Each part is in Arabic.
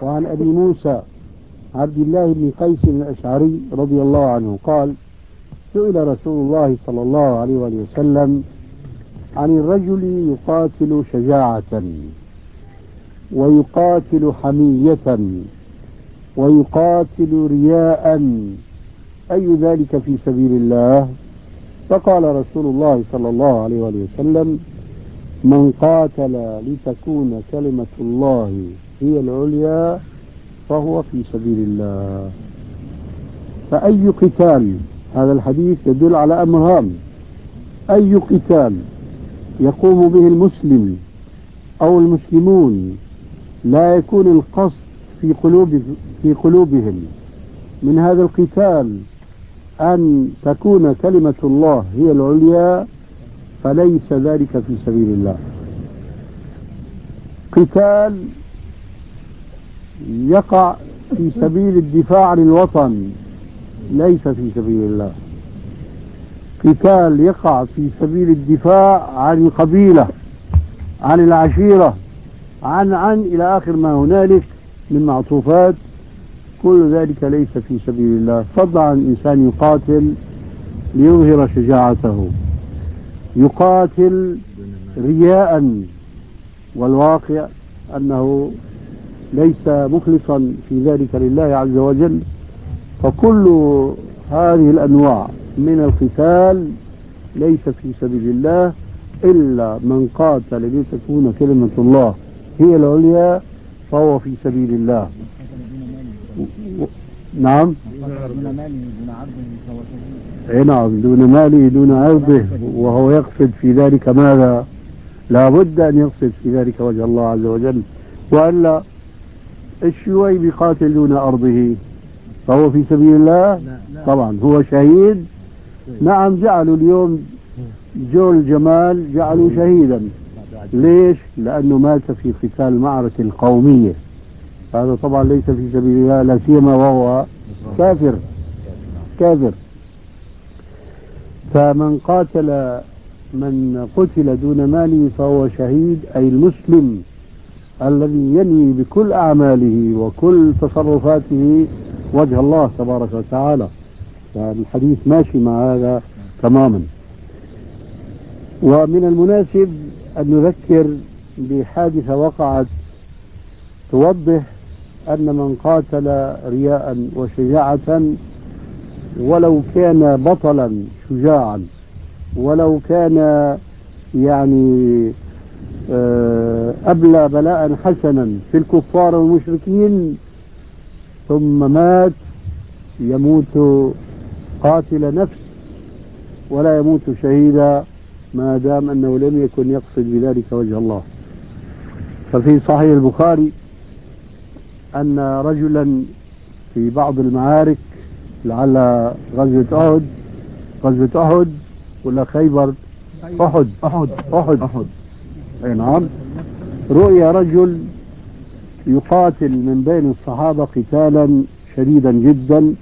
وعن أبي موسى عبد الله بن قيس الأشعري رضي الله عنه قال سئل رسول الله صلى الله عليه وسلم عن الرجل يقاتل شجاعة ويقاتل حمية ويقاتل رياء أي ذلك في سبيل الله؟ فقال رسول الله صلى الله عليه وسلم من قاتل لتكون كلمة الله هي العليا فهو في سبيل الله. فأي قتال، هذا الحديث يدل على أمر هام، أي قتال يقوم به المسلم أو المسلمون لا يكون القصد في قلوبهم من هذا القتال أن تكون كلمة الله هي العليا فليس ذلك في سبيل الله. قتال يقع في سبيل الدفاع عن الوطن ليس في سبيل الله. قتال يقع في سبيل الدفاع عن القبيلة، عن العشيرة، عن إلى آخر ما هنالك من معطوفات، كل ذلك ليس في سبيل الله. فضلا عن الإنسان يقاتل ليظهر شجاعته، يقاتل رياء، والواقع أنه ليس مخلصا في ذلك لله عز وجل. فكل هذه الأنواع من القتال ليس في سبيل الله إلا من قاتل لتكون كلمة الله هي العليا فهو في سبيل الله. نعم، نعم، دون ماله دون عرضه، وهو يقصد في ذلك ماذا؟ لا بد أن يقصد في ذلك وجه الله عز وجل، وإلا الشيوعي بيقاتل دون أرضه فهو في سبيل الله؟ طبعا هو شهيد. نعم، جعلوا اليوم جول جمال جعلوا شهيدا. ليش؟ لأنه مات في قتال معركة القومية، هذا طبعا ليس في سبيل الله، لا سيما وهو كافر. فمن قاتل من قتل دون ماله فهو شهيد، أي المسلم الذي ينوي بكل أعماله وكل تصرفاته وجه الله تبارك وتعالى. فالحديث ماشي مع هذا تماما. ومن المناسب أن نذكر بحادثة وقعت توضح أن من قاتل رياء وشجاعة ولو كان بطلا شجاعا، ولو كان يعني أبلى بلاء حسنا في الكفار والمشركين ثم مات، يموت قاتل نفس ولا يموت شهيدا ما دام أنه لم يكن يقصد بذلك وجه الله. ففي صحيح البخاري أن رجلا في بعض المعارك، لعل غزوة أحد ولا خيبر، أحد، أي نعم، رؤيا رجل يقاتل من بين الصحابة قتالا شديدا جدا،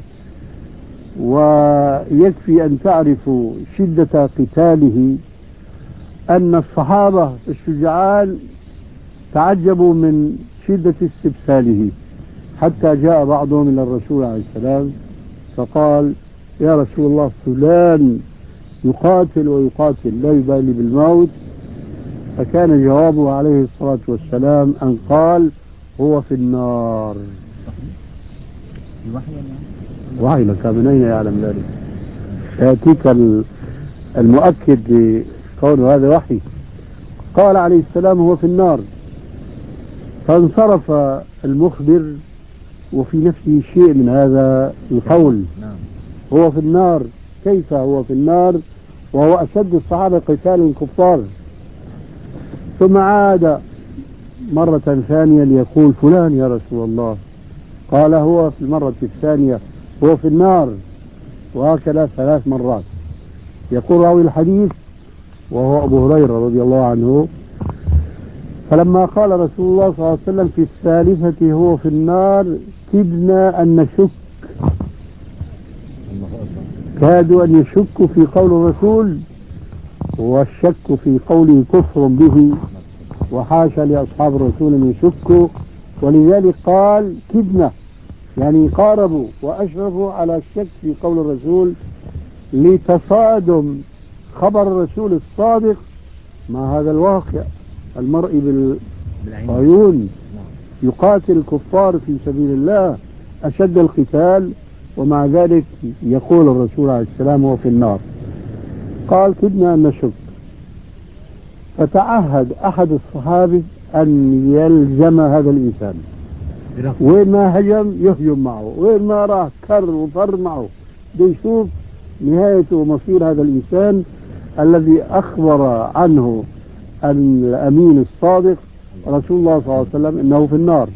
ويكفي أن تعرفوا شدة قتاله أن الصحابة الشجعان تعجبوا من شدة استبساله، حتى جاء بعضهم إلى الرسول عليه السلام فقال يا رسول الله فلان يقاتل ويقاتل لا يبالي بالموت. فكان جوابه عليه الصلاة والسلام أن قال هو في النار. وحي لك، من أين يعلم ذلك؟ يأتيك المؤكد لقول هذا وحي. قال عليه السلام هو في النار. فانصرف المخبر وفي نفسه شيء من هذا القول، هو في النار، كيف هو في النار وهو أشد الصحابة قتال الكفار؟ ثم عاد مرة ثانية ليقول فلان يا رسول الله، قال هو في المرة الثانية هو في النار، وهكذا 3 مرات. يقول راوي الحديث وهو أبو هريرة رضي الله عنه فلما قال رسول الله صلى الله عليه وسلم في الثالثة هو في النار كدنا أن نشك، كادوا أن يشكوا في قول الرسول، والشك في قوله كفر به، وحاشا لأصحاب الرسول أن يشكوا ولذلك قال كدنا، يعني قاربوا وأشرفوا على الشك في قول الرسول لتصادم خبر الرسول الصادق مع هذا الواقع المرئي بالعيون. يقاتل الكفار في سبيل الله أشد القتال، ومع ذلك يقول الرسول عليه السلام هو في النار. قال كدنا أن نشك، فتعهد أحد الصحابة أن يلزم هذا الإنسان، وين ما هجم يهجم معه، وين ما راح كر وفر معه، ليشوف نهاية ومصير هذا الإنسان الذي أخبر عنه الأمين الصادق رسول الله صلى الله عليه وسلم إنه في النار.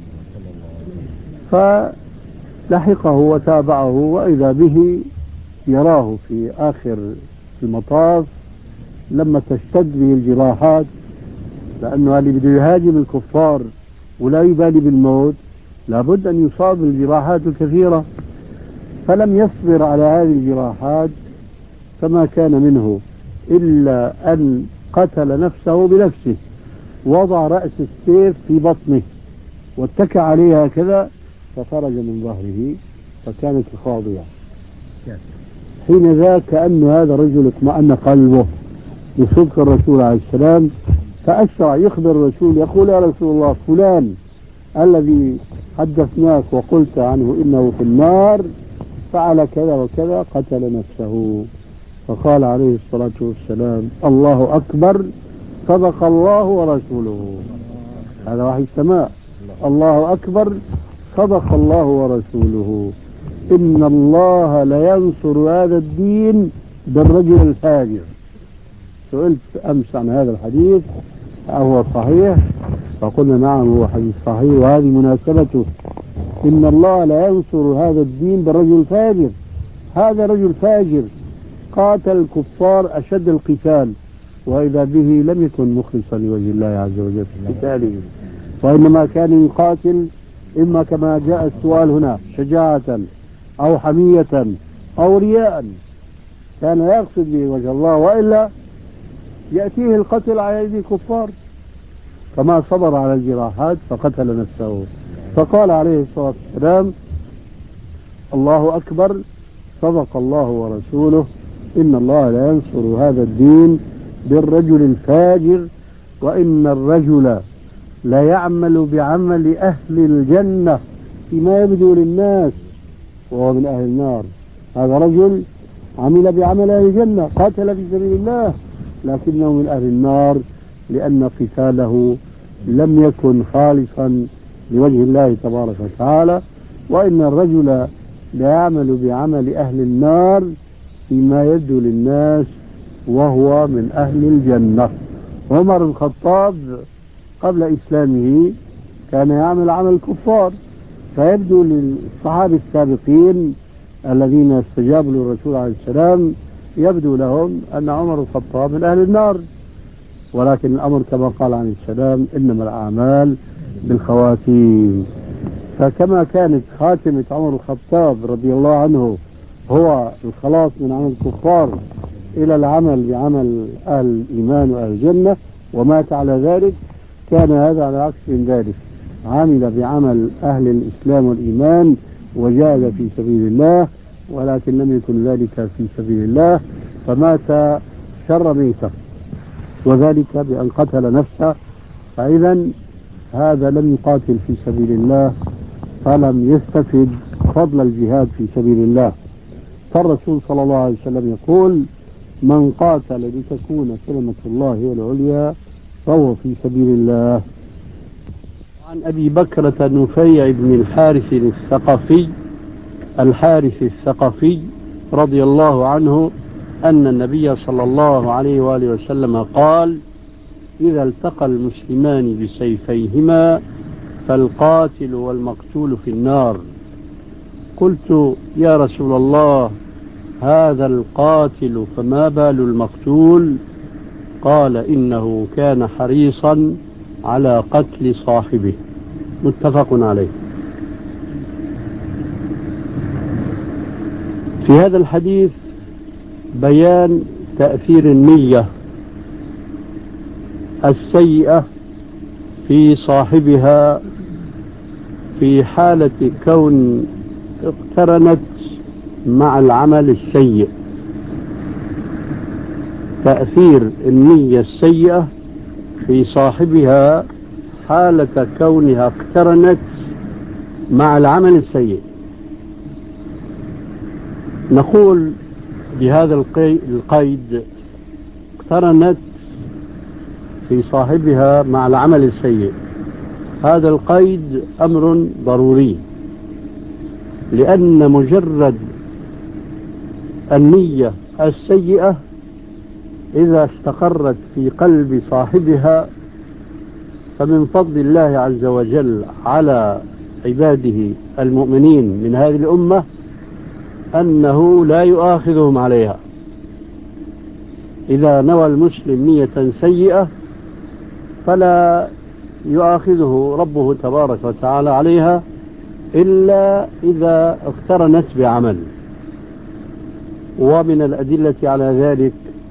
فلحقه وتابعه، وإذا به يراه في آخر المطاف لما تشتد به الجراحات، لأنه اللي بده يهاجم الكفار ولا يبالي بالموت لابد أن يصاب بالجراحات الكثيرة، فلم يصبر على هذه الجراحات، فما كان منه إلا أن قتل نفسه بنفسه، وضع رأس السيف في بطنه واتكى عليها كذا فخرج من ظهره فكانت خاضية. حين ذاك كأن هذا الرجل اطمأن قلبه بصدق الرسول عليه السلام، فأسرع يخبر الرسول يقول يا رسول الله فلان الذي حدثناك وقلت عنه إنه في النار فعل كذا وكذا قتل نفسه. فقال عليه الصلاة والسلام الله أكبر صدق الله ورسوله. هذا وحي السماء. الله أكبر صدق الله ورسوله. إن الله لينصر هذا الدين بالرجل الفاجر. سئلت أمس عن هذا الحديث أهو صحيح؟ فقلنا نعم هو حديث صحيح، وهذه مناسبته. إن الله لا ينصر هذا الدين بالرجل الفاجر. هذا رجل فاجر قاتل الكفار أشد القتال، وإذا به لم يكن مخلصا لوجه الله عز وجل في قتاله، وإنما كان يقاتل إما كما جاء السؤال هنا شجاعة أو حمية أو رياء، كان يقصد به وجه الله، وإلا يأتيه القتل على أيدي الكفار. فما صبر على الجراحات فقتل نفسه. فقال عليه الصلاة والسلام الله أكبر صدق الله ورسوله. إن الله لا ينصر هذا الدين بالرجل الفاجر، وإن الرجل لا يعمل بعمل أهل الجنة فيما يبدو للناس وهو من أهل النار. هذا رجل عمل بعمل أهل الجنة، قاتل في سبيل الله، لكنه من أهل النار لأن قتاله لم يكن خالصا لوجه الله تبارك وتعالى. وإن الرجل لا يعمل بعمل أهل النار فيما يبدو للناس وهو من أهل الجنة. عمر بن الخطاب قبل إسلامه كان يعمل عمل الكفار، فيبدو للصحابة السابقين الذين استجابوا للرسول عليه السلام يبدو لهم أن عمر بن الخطاب من أهل النار، ولكن الأمر كما قال عليه السلام إنما الأعمال بالخواتيم. فكما كانت خاتمة عمر بن الخطاب رضي الله عنه هو الخلاص من عمل الكفار إلى العمل بعمل أهل الإيمان وأهل الجنة ومات على ذلك، كان هذا على عكس من ذلك، عمل بعمل أهل الإسلام والإيمان وجاهد في سبيل الله، ولكن لم يكن ذلك في سبيل الله فمات شر ميتة، وذلك بأن قتل نفسه. فإذا هذا لم يقاتل في سبيل الله فلم يستفد فضل الجهاد في سبيل الله. فالرسول صلى الله عليه وسلم يقول من قاتل لتكون كلمة الله هي العليا فهو في سبيل الله. عن أبي بكرة نفيع بن الحارث الثقفي رضي الله عنه أن النبي صلى الله عليه وآله وسلم قال إذا التقى المسلمان بسيفيهما فالقاتل والمقتول في النار. قلت يا رسول الله هذا القاتل فما بال المقتول؟ قال إنه كان حريصا على قتل صاحبه. متفق عليه. في هذا الحديث بيان تأثير النية السيئة في صاحبها في حالة كون اقترنت مع العمل السيء، تأثير النية السيئة في صاحبها حالة كونها اقترنت مع العمل السيء. نقول بهذا القيد اقترنت في صاحبها مع العمل السيء. هذا القيد أمر ضروري، لأن مجرد النية السيئة إذا استقرت في قلب صاحبها فمن فضل الله عز وجل على عباده المؤمنين من هذه الأمة أنه لا يؤاخذهم عليها. إذا نوى المسلم نية سيئة فلا يؤاخذه ربه تبارك وتعالى عليها إلا إذا اقترنت بعمل. ومن الأدلة على ذلك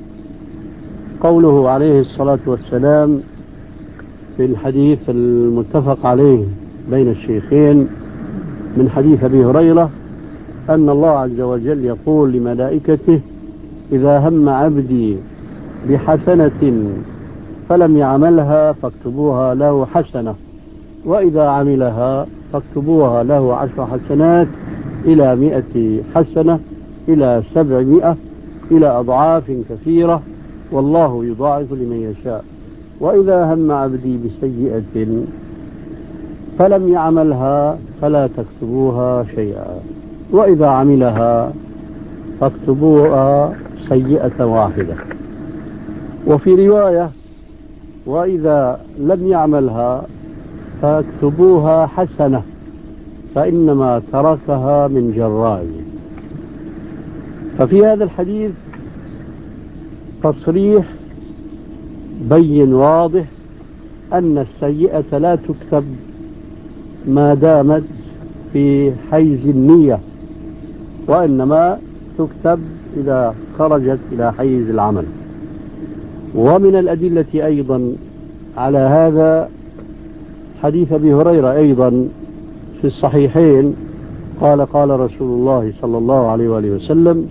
قوله عليه الصلاة والسلام في الحديث المتفق عليه بين الشيخين من حديث أبي هريرة أن الله عز وجل يقول لملائكته: إذا هم عبدي بحسنة فلم يعملها فاكتبوها له حسنة، وإذا عملها فاكتبوها له 10 حسنات إلى 100 حسنة إلى 700 إلى أضعاف كثيرة، والله يضاعف لمن يشاء. وإذا هم عبدي بسيئة فلم يعملها فلا تكتبوها شيئا، وإذا عملها فاكتبوها سيئة واحدة. وفي رواية: وإذا لم يعملها فاكتبوها حسنة فإنما تركها من جراء. ففي هذا الحديث تصريح بين واضح أن السيئة لا تكتب ما دامت في حيز النية، وإنما تكتب إذا خرجت إلى حيز العمل. ومن الأدلة أيضا على هذا حديث أبي هريرة أيضا في الصحيحين قال رسول الله صلى الله عليه وآله وسلم: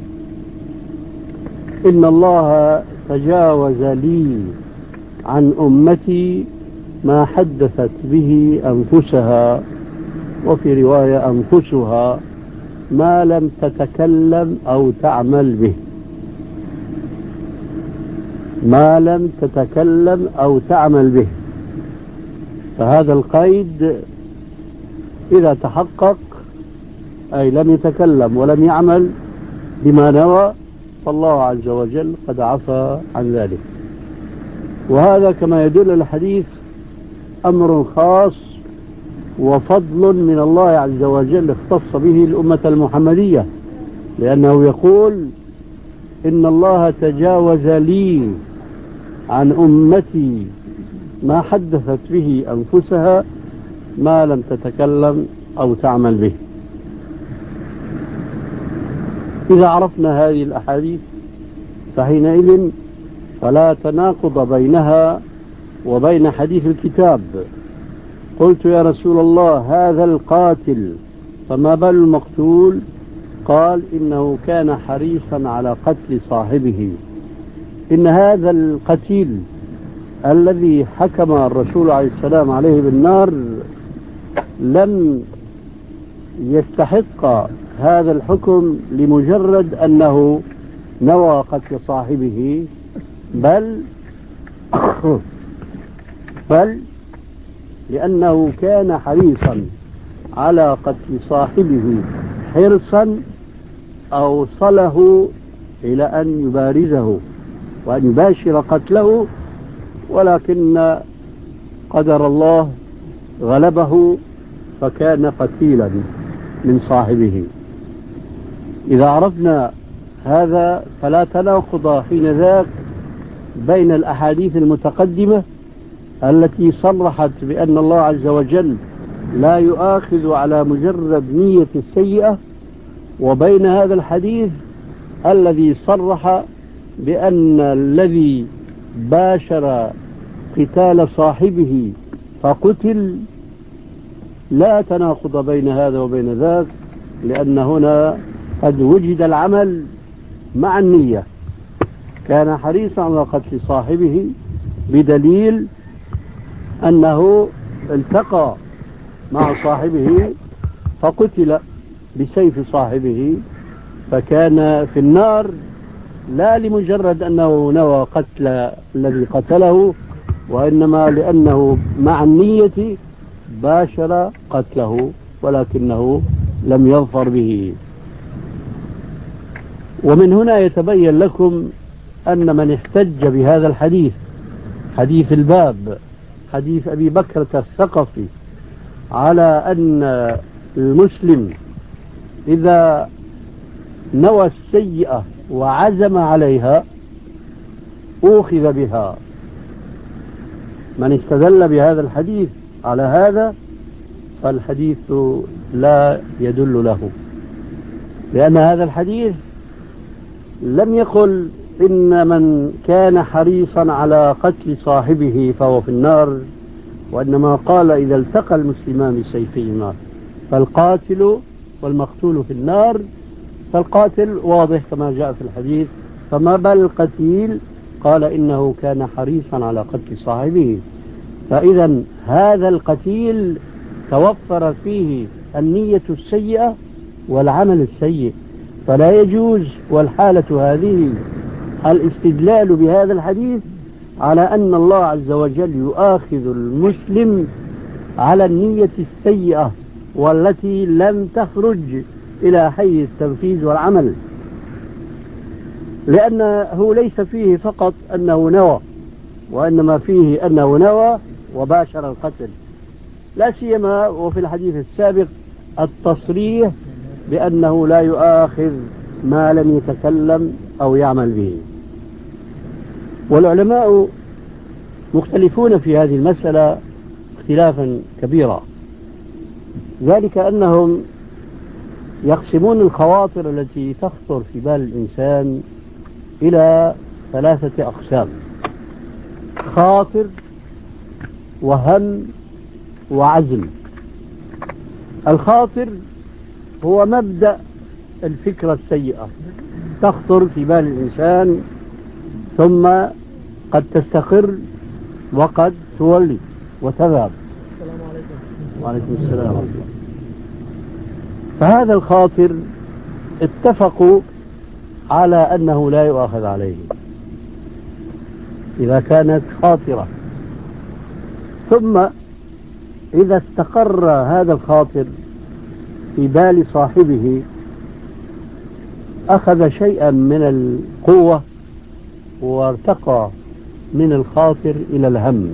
إن الله تجاوز لي عن أمتي ما حدثت به أنفسها، وفي رواية أنفسها، ما لم تتكلم أو تعمل به. ما لم تتكلم أو تعمل به. فهذا القيد إذا تحقق، أي لم يتكلم ولم يعمل بما نوى، فالله عز وجل قد عفى عن ذلك. وهذا كما يدل الحديث أمر خاص وفضل من الله عز وجل اختص به الأمة المحمدية، لأنه يقول: إن الله تجاوز لي عن أمتي ما حدثت به أنفسها ما لم تتكلم أو تعمل به. إذا عرفنا هذه الأحاديث فحينئذ فلا تناقض بينها وبين حديث الكتاب. قلت: يا رسول الله، هذا القاتل فما بال المقتول؟ قال: إنه كان حريصا على قتل صاحبه. إن هذا القتيل الذي حكم الرسول عليه السلام عليه بالنار لم يستحق هذا الحكم لمجرد أنه نوى قتل صاحبه، بل لأنه كان حريصا على قتل صاحبه حرصا أوصله إلى أن يبارزه وأن يباشر قتله، ولكن قدر الله غلبه فكان قتيلا من صاحبه. إذا عرفنا هذا فلا تناقض حين ذاك بين الأحاديث المتقدمة التي صرحت بأن الله عز وجل لا يؤاخذ على مجرد نية السيئة، وبين هذا الحديث الذي صرح بأن الذي باشر قتال صاحبه فقتل لا تناقض بين هذا وبين ذاك، لأن هنا قد وجد العمل مع النية. كان حريصا على قتل صاحبه بدليل أنه التقى مع صاحبه فقتل بسيف صاحبه، فكان في النار لا لمجرد أنه نوى قتل الذي قتله، وإنما لأنه مع النية باشر قتله ولكنه لم يظفر به. ومن هنا يتبين لكم أن من احتج بهذا الحديث، حديث الباب، حديث أبي بكرة الثقفي، على أن المسلم إذا نوى السيئة وعزم عليها أخذ بها، من استدل بهذا الحديث على هذا فالحديث لا يدل له، لأن هذا الحديث لم يقل إن من كان حريصا على قتل صاحبه فهو في النار، وإنما قال إذا التقى المسلمان بسيفيهما فالقاتل والمقتول في النار. فالقاتل واضح كما جاء في الحديث، فما بال القتيل؟ قال إنه كان حريصا على قتل صاحبه. فإذا هذا القتيل توفر فيه النية السيئة والعمل السيء، فلا يجوز والحالة هذه الاستدلال بهذا الحديث على أن الله عز وجل يؤاخذ المسلم على النية السيئة والتي لم تخرج إلى حيز التنفيذ والعمل، لأنه ليس فيه فقط أنه نوى، وإنما فيه أنه نوى وباشر القتل، لا سيما وفي الحديث السابق التصريح بأنه لا يؤاخذ ما لم يتكلم أو يعمل به. والعلماء مختلفون في هذه المسألة اختلافا كبيرا، ذلك أنهم يقسمون الخواطر التي تخطر في بال الإنسان إلى 3 أقسام: خاطر وهم وعزم. الخاطر هو مبدأ الفكرة السيئة تخطر في بال الإنسان ثم قد تستقر وقد تولي وتذهب. السلام عليكم. وعليكم السلام. فهذا الخاطر اتفقوا على أنه لا يؤاخذ عليه إذا كانت خاطرة، ثم إذا استقر هذا الخاطر في بال صاحبه أخذ شيئا من القوة وارتقى من الخاطر إلى الهم،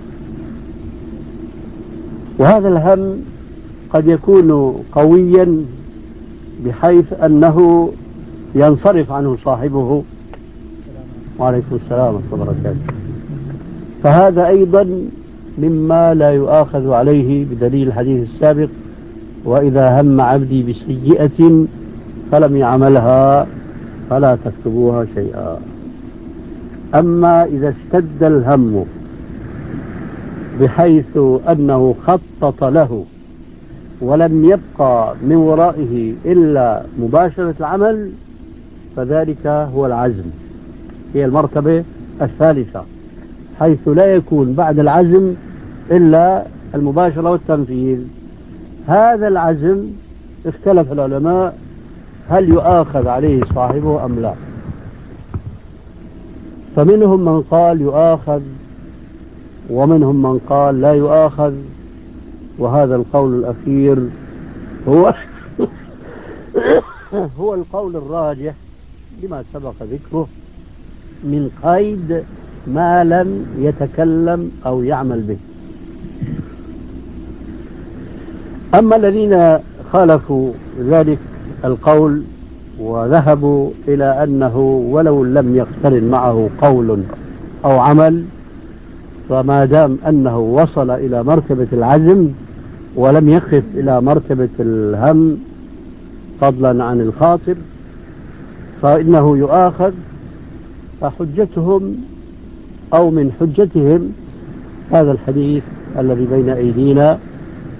وهذا الهم قد يكون قويا بحيث أنه ينصرف عنه صاحبه. وعليكم السلام ورحمة الله وبركاته. فهذا أيضا مما لا يؤاخذ عليه بدليل الحديث السابق: وإذا هم عبدي بسيئة فلم يعملها فلا تكتبوها شيئا. أما إذا اشتد الهم بحيث أنه خطط له ولم يبقى من ورائه إلا مباشرة العمل فذلك هو العزم، هي المرتبة الثالثة، حيث لا يكون بعد العزم إلا المباشرة والتنفيذ. هذا العزم اختلف العلماء هل يؤاخذ عليه صاحبه أم لا، فمنهم من قال يؤاخذ ومنهم من قال لا يؤاخذ، وهذا القول الأخير هو القول الراجح لما سبق ذكره من قيد ما لم يتكلم أو يعمل به. أما الذين خالفوا ذلك القول وذهبوا إلى أنه ولو لم يقترن معه قول أو عمل، فما دام أنه وصل إلى مرتبة العزم ولم يقف إلى مرتبة الهم فضلا عن الخاطر فإنه يؤاخذ، فحجتهم أو من حجتهم هذا الحديث الذي بين أيدينا،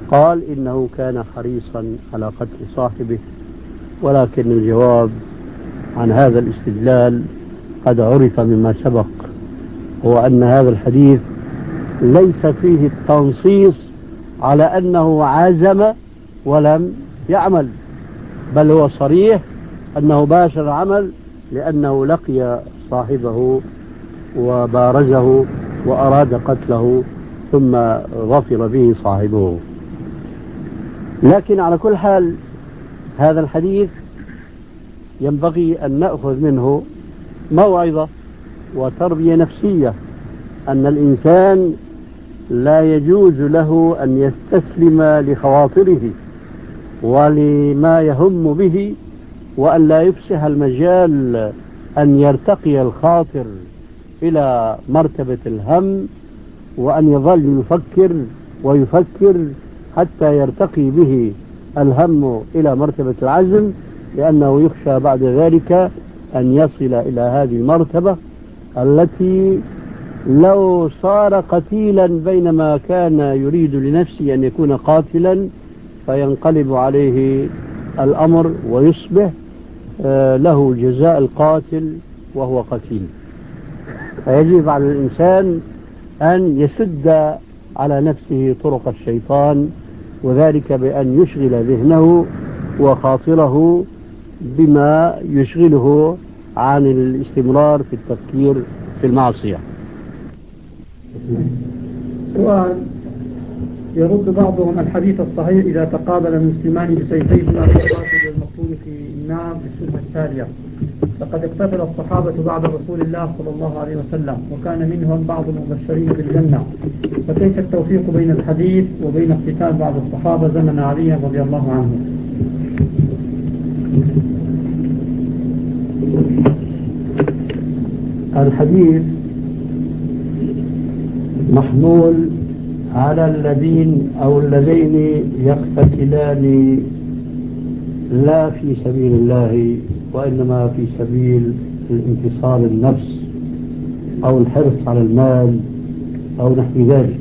قال إنه كان حريصا على قتل صاحبه، ولكن الجواب عن هذا الاستدلال قد عرف مما سبق، هو أن هذا الحديث ليس فيه التنصيص على أنه عزم ولم يعمل، بل هو صريح أنه باشر العمل لأنه لقي صاحبه وبارزه وأراد قتله ثم ظفر به صاحبه. لكن على كل حال هذا الحديث ينبغي أن نأخذ منه موعظة وتربية نفسية، أن الإنسان لا يجوز له أن يستسلم لخواطره ولما يهم به، وأن لا يفسح المجال أن يرتقي الخاطر إلى مرتبة الهم، وأن يظل يفكر ويفكر حتى يرتقي به الهم إلى مرتبة العزم، لأنه يخشى بعد ذلك أن يصل إلى هذه المرتبة التي لو صار قتيلا بينما كان يريد لنفسه أن يكون قاتلا فينقلب عليه الأمر ويصبح له جزاء القاتل وهو قتيل. فيجب على الإنسان أن يسد على نفسه طرق الشيطان، وذلك بأن يشغل ذهنه وخاطره بما يشغله عن الاستمرار في التفكير في المعصية. سؤال: يرد بعضهم الحديث الصحيح إذا تقابل المسلمان بسيفيهما الراشد والمقتول في النار بالسنة التالية، فقد اقتتل الصحابة بعد رسول الله صلى الله عليه وسلم، وكان منهم بعض المبشرين بالجنة، فكيف التوفيق بين الحديث وبين اقتتال بعض الصحابة زمن علي رضي الله عنه؟ الحديث محمول على الذين أو اللذين يقتتلان لا في سبيل الله، وإنما في سبيل الانتصار للنفس أو الحرص على المال أو نحو ذلك.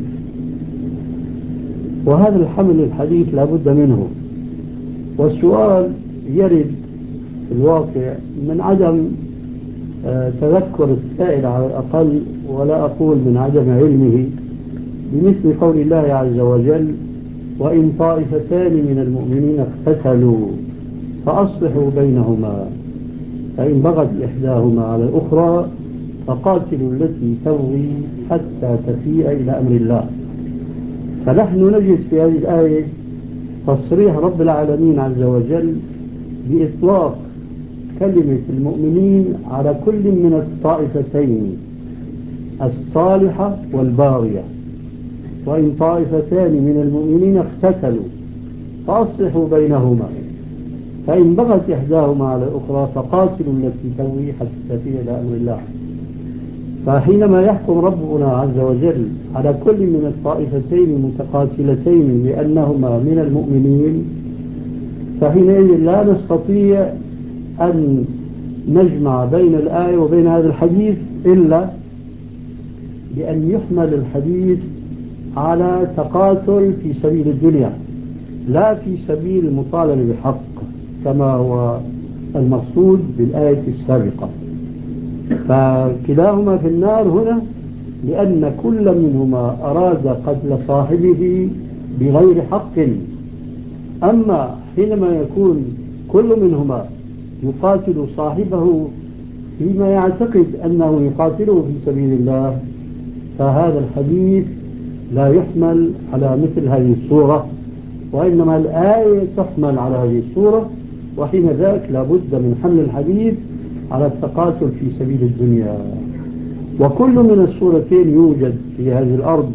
وهذا الحمل الحديث لا بد منه. والسؤال يرد في الواقع من عدم تذكر السائل على الأقل، ولا أقول من عدم علمه، بمثل قول الله عز وجل: وإن طائفتان من المؤمنين اقتتلوا فأصلحوا بينهما فإن بغت إحداهما على الأخرى فقاتلوا التي تبغي حتى تفيء إلى أمر الله. فنحن نجد في هذه الآية تصريح رب العالمين عز وجل بإطلاق كلمة المؤمنين على كل من الطائفتين الصالحة والباغية. وإن طائفتان من المؤمنين اقتتلوا فأصلحوا بينهما فإن بغت إحداهما على الأخرى فقاتلوا التي تبغي حتى تفيء إلى أمر الله. فحينما يحكم ربنا عز وجل على كل من الطائفتين المتقاتلتين بأنهما من المؤمنين، فحينئذ لا نستطيع أن نجمع بين الآية وبين هذا الحديث إلا بأن يحمل الحديث على تقاتل في سبيل الدنيا لا في سبيل المطالبة بحق كما هو المقصود بالآية السابقة. فكلاهما في النار هنا لأن كل منهما أراد قتل صاحبه بغير حق. أما حينما يكون كل منهما يقاتل صاحبه فيما يعتقد أنه يقاتله في سبيل الله، فهذا الحديث لا يحمل على مثل هذه الصورة، وإنما الآية تحمل على هذه الصورة، وحين ذاك لابد من حمل الحديث على التقاتل في سبيل الدنيا. وكل من الصورتين يوجد في هذه الأرض.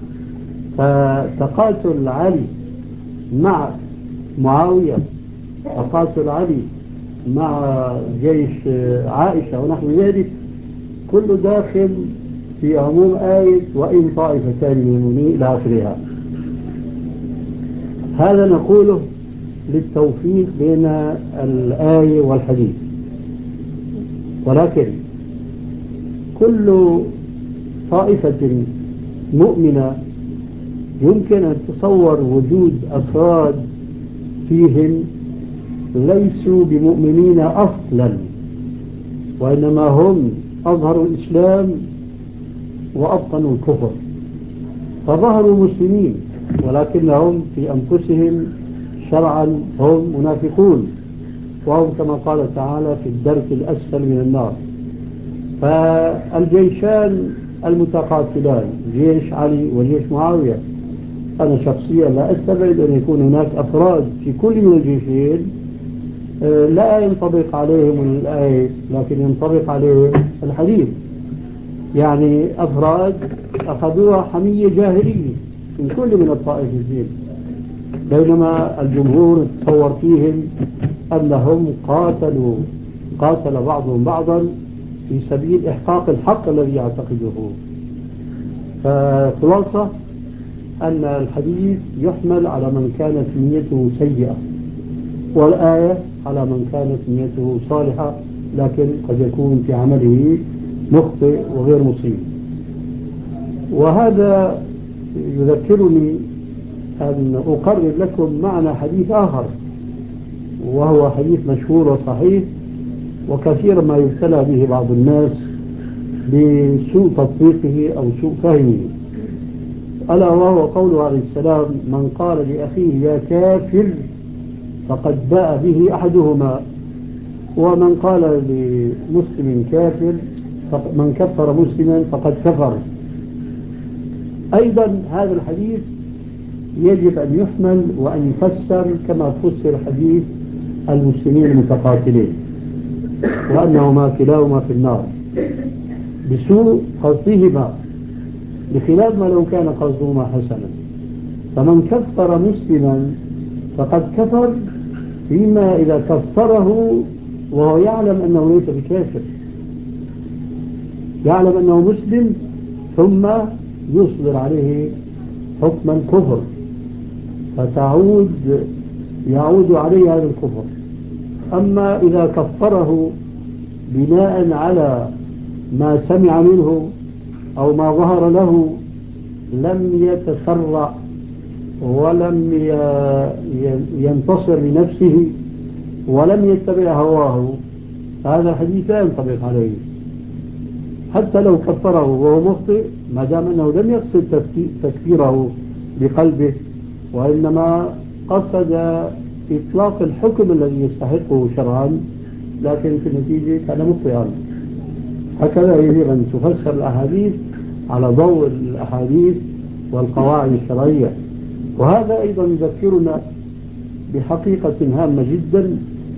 فتقاتل علي مع معاوية، تقاتل علي مع جيش عائشة ونحو ذلك، كل داخل في عموم آية وإن طائفتان من المؤمنين إلى آخرها. هذا نقوله للتوفيق بين الآية والحديث. ولكن كل طائفة مؤمنة يمكن أن تصور وجود أفراد فيهم ليسوا بمؤمنين أصلا، وإنما هم أظهروا الإسلام وأبطنوا الكفر، فظهروا مسلمين ولكنهم في أنفسهم شرعا هم منافقون، وهم كما قال تعالى في الدرك الأسفل من النار. فالجيشان المتقاتلان، جيش علي وجيش معاوية، أنا شخصيا لا أستبعد أن يكون هناك أفراد في كل من الجيشين لا ينطبق عليهم الآية لكن ينطبق عليهم الحديث، يعني أفراد أخذوها حمية جاهلية من كل من الطائفتين، بينما الجمهور تصور فيهم أنهم قاتل بعضهم بعضا في سبيل إحقاق الحق الذي يعتقده. فخلاصة أن الحديث يحمل على من كانت نيته سيئة، والآية على من كانت نيته صالحة لكن قد يكون في عمله مخطئ وغير مصيب. وهذا يذكرني أن أقرر لكم معنى حديث آخر، وهو حديث مشهور وصحيح وكثيرا ما يبتلى به بعض الناس بسوء تطبيقه أو سوء فهمه، ألا وهو قوله عليه السلام: من قال لأخيه يا كافر فقد باء به أحدهما، ومن قال لمسلم كافر من كفر مسلما فقد كفر. أيضا هذا الحديث يجب أن يحمل وأن يفسر كما فسر حديث المسلمين المتقاتلين، وأنهما كلاهما في النار بسوء قصدهما، بخلاف ما لو كان قصدهما حسنا. فمن كفر مسلما فقد كفر، فيما إذا كفره وهو يعلم أنه ليس بكافر، يعلم أنه مسلم ثم يصدر عليه حكما كفر، يعود عليه هذا الكفر. أما إذا كفره بناء على ما سمع منه أو ما ظهر له لم يتسرع ولم ينتصر لنفسه ولم يتبع هواه، هذا الحديث لا ينطبق عليه حتى لو كفره وهو مخطئ، ما دام أنه لم يقصد تكفيره بقلبه وإنما قصد إطلاق الحكم الذي يستحقه شرعا، لكن في النتيجة كان مخطئا. هكذا يجب أن تفسر الأحاديث على ضوء الأحاديث والقواعد الشرعية. وهذا أيضا يذكرنا بحقيقة هامة جدا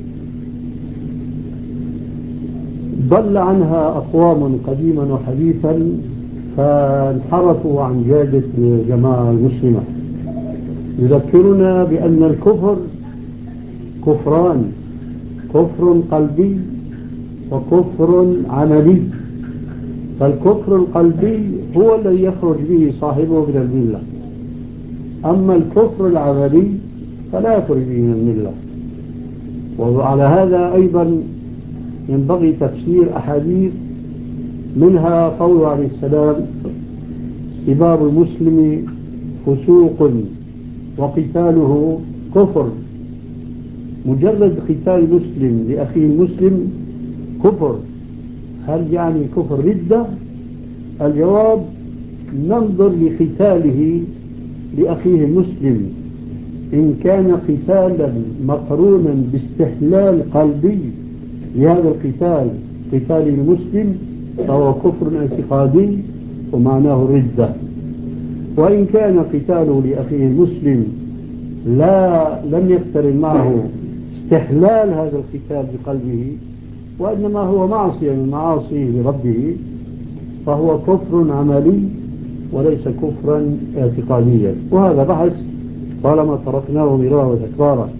ضل عنها أقوام قديما وحديثا فانحرفوا عن جادة الجماعة المسلمة. يذكرنا بأن الكفر كفران: كفر قلبي وكفر عملي. فالكفر القلبي هو الذي يخرج به صاحبه من الملة، أما الكفر العملي فلا يخرج به من الملة. وعلى هذا أيضا ينبغي تفسير أحاديث، منها قوله عليه السلام: سباب المسلم فسوق وقتاله كفر. مجرد قتال مسلم لأخيه المسلم كفر. هل يعني كفر ردة؟ الجواب: ننظر لقتاله لأخيه المسلم، إن كان قتالا مقرونا باستحلال قلبي لهذا القتال، قتال المسلم، فهو كفر اعتقادي ومعناه الردة. وإن كان قتاله لأخيه المسلم لم يقترن معه استحلال هذا القتال بقلبه، وإنما هو معصية من معاصيه لربه، فهو كفر عملي وليس كفرا اعتقاديا. وهذا بحث طالما تركناه مرارا وتكرارا.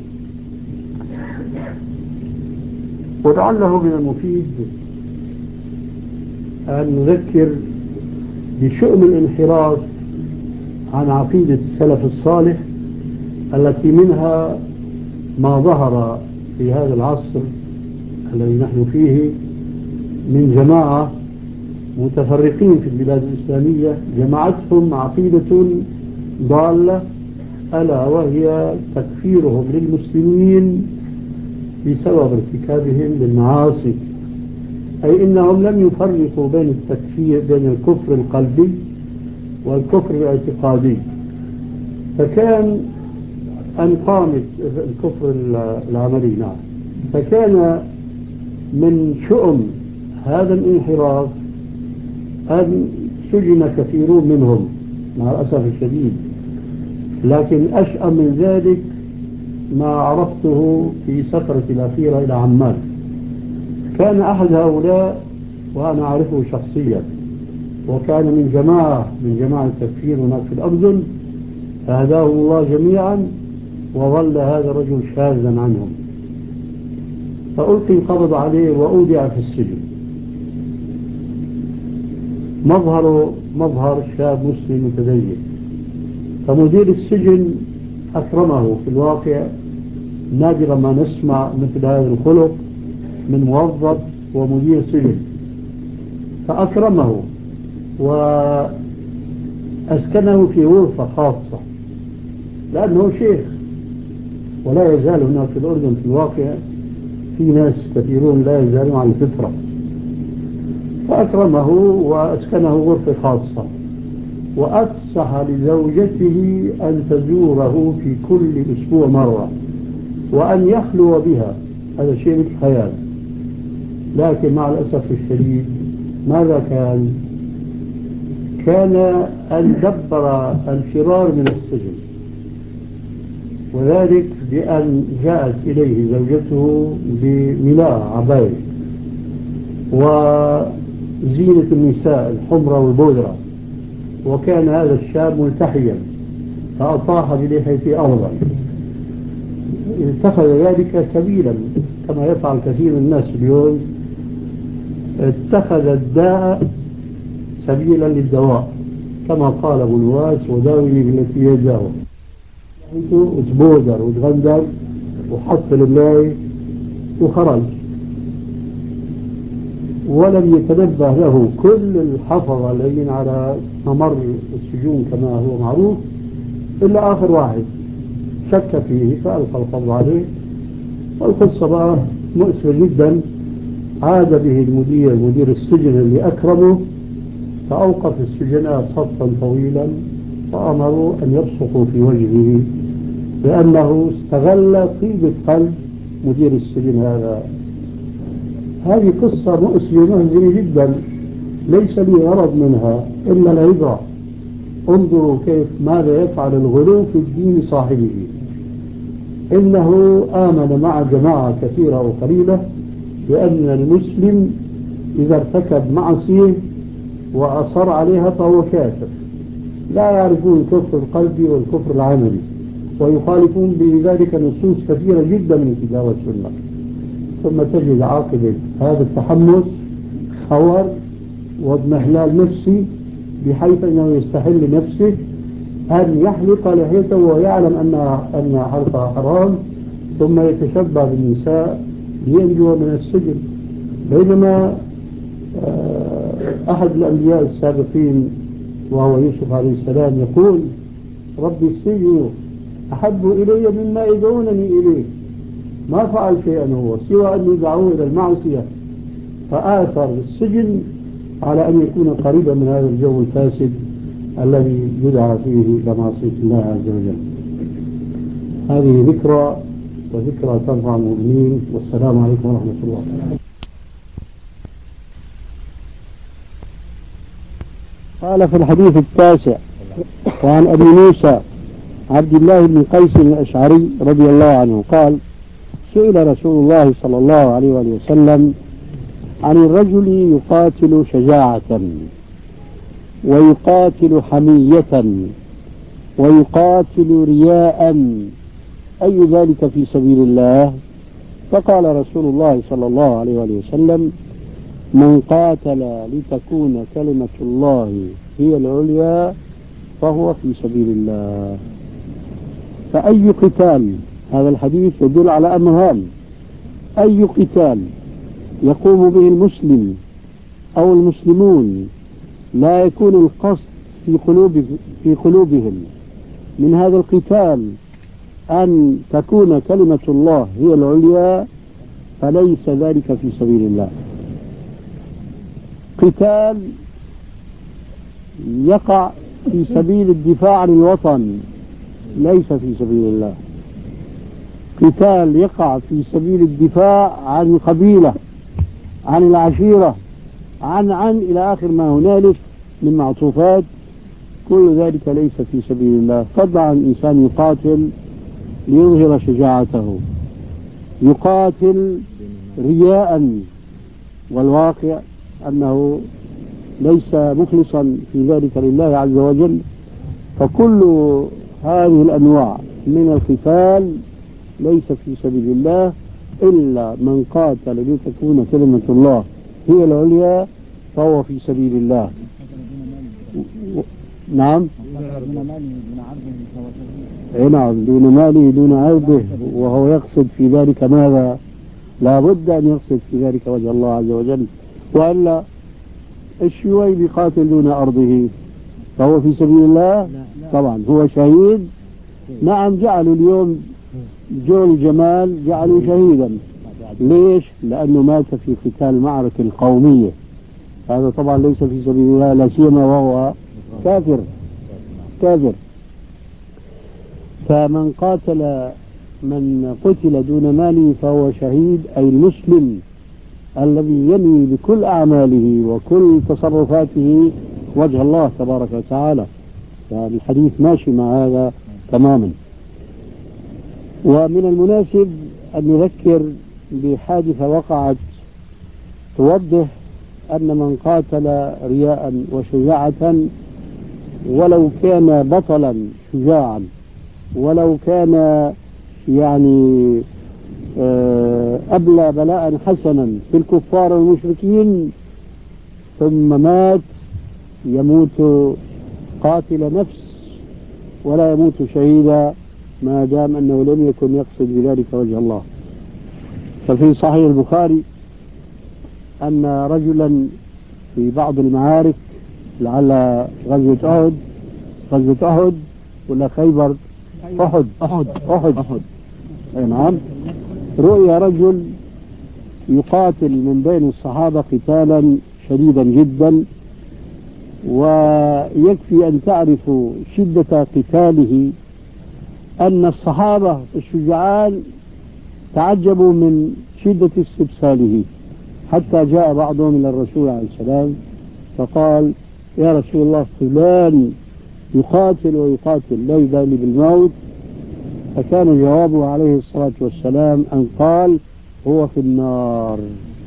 ولعله من المفيد أن نذكر بشؤم الانحراف عن عقيدة السلف الصالح التي منها ما ظهر في هذا العصر الذي نحن فيه من جماعة متفرقين في البلاد الإسلامية، جمعتهم عقيدة ضالة، ألا وهي تكفيرهم للمسلمين بسبب ارتكابهم للمعاصي. أي إنهم لم يفرقوا بين التكفير بين الكفر القلبي والكفر الاعتقادي، فكان أن قامت الكفر العملي. نعم، فكان من شؤم هذا الانحراف أن سجن كثيرون منهم مع الأسف الشديد، لكن أشأم من ذلك ما عرفته في سفرتي الأخيرة إلى عمان. كان أحد هؤلاء وأنا أعرفه شخصيا، وكان من جماعة التكفير هناك في الأردن، فهداهم الله جميعا، وظل هذا الرجل شاذا عنهم، فألقي القبض عليه وأودع في السجن. مظهر شاب مسلم متدين، فمدير السجن أكرمه. في الواقع نادرا ما نسمع مثل هذا الخلق من موظف ومدير سجن، فأكرمه وأسكنه في غرفة خاصة لأنه شيخ، ولا يزال هناك في الأردن في الواقع في ناس كثيرون لا يزالون عن الفطرة. فأكرمه وأسكنه غرفة خاصة، وأفسح لزوجته أن تزوره في كل أسبوع مرة وأن يخلو بها. هذا شيء مثل خيال، لكن مع الأسف الشديد ماذا كان أن دبر الفرار من السجن، وذلك بأن جاءت إليه زوجته بملاء عباية وزينة النساء الحمرة والبودرة، وكان هذا الشاب ملتحيا فأطاح بلحيته أوضا. اتخذ ذلك سبيلا كما يفعل كثير من الناس اليوم، اتخذ الداء سبيلا للدواء، كما قال أبو الواس: وداوي بالتي يداه. وتبودر وتغندر وحط لله وخرج، ولم يتنبه له كل الحفظة الذين على ممر السجون كما هو معروف، إلا آخر واحد شك فيه فألقى القبض عليه. والقصة بقى مؤسفة جدا. عاد به مدير السجن اللي أكرمه، فأوقف السجناء صفا طويلا فأمروا أن يبصقوا في وجهه، لأنه استغل طيبة قلب مدير السجن هذا. هذه قصة مؤسفة محزنة جدا، ليس لي غرض منها إلا العبرة. انظروا كيف ماذا يفعل الغلو في الدين صاحبه. إنه آمن مع جماعة كثيرة وقليلة بأن المسلم إذا ارتكب معصية وأصر عليها فهو كافر، لا يعرفون الكفر القلبي والكفر العملي، ويخالفون بذلك نصوص كثيرة جدا من الكتاب والسنة. ثم تجد عاقبة هذا التحمس خور واضمحلال نفسي، بحيث أنه يستحل لنفسه أن يحلق لحيته ويعلم أن حلقها حرام، ثم يتشبه بالنساء لينجو من السجن. بينما أحد الأنبياء السابقين وهو يوسف عليه السلام يقول: ربي السجن أحب إلي مما يدعونني إليه. ما فعل شيئا هو سوى أن يدعوه إلى المعصية، فآثر السجن على أن يكون قريبا من هذا الجو الفاسد الذي يدعى فيه إلى معصية الله عز وجل. هذه ذكرى وذكرى تنفع المؤمنين. والسلام عليكم ورحمة الله. قال في الحديث 9 وعن أبي موسى عبد الله بن قيس الأشعري رضي الله عنه قال: سئل رسول الله صلى الله عليه وسلم عن الرجل يقاتل شجاعة ويقاتل حمية ويقاتل رياء، أي ذلك في سبيل الله؟ فقال رسول الله صلى الله عليه وسلم: من قاتل لتكون كلمة الله هي العليا فهو في سبيل الله. فأي قتال، هذا الحديث يدل على أمر هام، أي قتال يقوم به المسلم أو المسلمون لا يكون القصد في قلوبهم من هذا القتال أن تكون كلمة الله هي العليا فليس ذلك في سبيل الله. قتال يقع في سبيل الدفاع عن الوطن ليس في سبيل الله. قتال يقع في سبيل الدفاع عن القبيلة، عن العشيرة، عن إلى آخر ما هنالك من معطوفات، كل ذلك ليس في سبيل الله. طبعا الإنسان يقاتل ليظهر شجاعته، يقاتل رياء، والواقع أنه ليس مخلصا في ذلك لله عز وجل. فكل هذه الأنواع من القتال ليس في سبيل الله، إلا من قاتل لتكون كلمة الله هي العليا فهو في سبيل الله. نعم، نعم، دون ماله دون عرضه، وهو يقصد في ذلك ماذا؟ لا بد أن يقصد في ذلك وجه الله عز وجل، وإلا الشيوعي بيقاتل دون أرضه فهو في سبيل الله؟ طبعا هو شهيد. نعم، جعلوا اليوم جول جمال جعلوا شهيدا. ليش؟ لأنه مات في قتال المعركة القومية. هذا طبعا ليس في سبيل الله، لا سيما وهو كافر. فمن قاتل من قتل دون ماله فهو شهيد، أي المسلم الذي ينوي بكل أعماله وكل تصرفاته وجه الله تبارك وتعالى. يعني الحديث ماشي مع هذا تماما. ومن المناسب أن نذكر بحادثة وقعت توضح أن من قاتل رياء وشجاعة ولو كان بطلا شجاعا، ولو كان يعني أبلى بلاء حسنا في الكفار والمشركين ثم مات، يموت قاتل نفس ولا يموت شهيدا ما دام أنه لم يكن يقصد بذلك وجه الله. ففي صحيح البخاري أن رجلا في بعض المعارك، لعل غزوة أحد ولا خيبر، أحد. نعم، رؤيا رجل يقاتل من بين الصحابة قتالا شديدا جدا، ويكفي أن تعرفوا شدة قتاله أن الصحابة الشجعان تعجبوا من شدة استبساله، حتى جاء بعضهم إلى الرسول عليه السلام فقال: يا رسول الله، فلان يقاتل ويقاتل لا يبالي بالموت. فكان جوابه عليه الصلاة والسلام أن قال: هو في النار.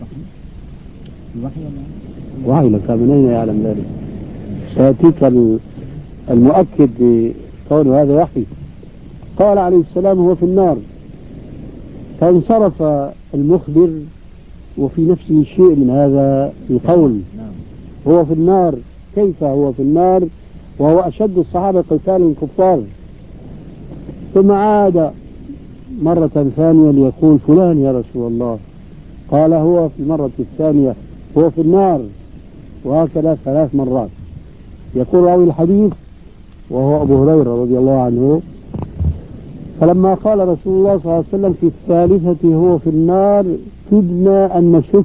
وحي لك، من أين يعلم ذلك؟ سيأتيك المؤكد بقول هذا وحي. قال عليه السلام: هو في النار. فانصرف المخبر وفي نفسه شيء من هذا القول، هو في النار، كيف هو في النار وهو أشد الصحابة قتالا الكفار؟ ثم عاد مرة ثانية ليقول: فلان يا رسول الله. قال هو في المرة الثانية هو في النار، وهكذا 3 مرات. يقول راوي الحديث وهو أبو هريرة رضي الله عنه: فلما قال رسول الله صلى الله عليه وسلم في الثالثة هو في النار كدنا أن نشك،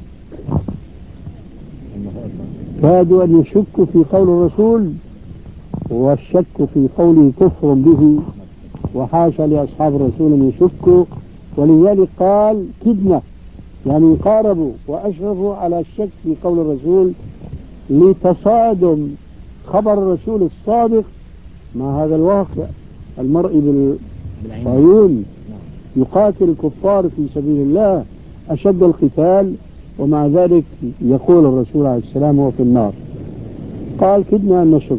كادوا أن يشكوا في قول الرسول، والشك في قوله كفر به، وحاشا لأصحاب الرسول أن يشكوا، ولذلك قال كدنا، يعني قاربوا وأشرفوا على الشك في قول الرسول لتصادم خبر الرسول الصادق مع هذا الواقع المرئي بالعيون. يقاتل الكفار في سبيل الله أشد القتال، ومع ذلك يقول الرسول عليه السلام هو في النار. قال كدنا أن نشك.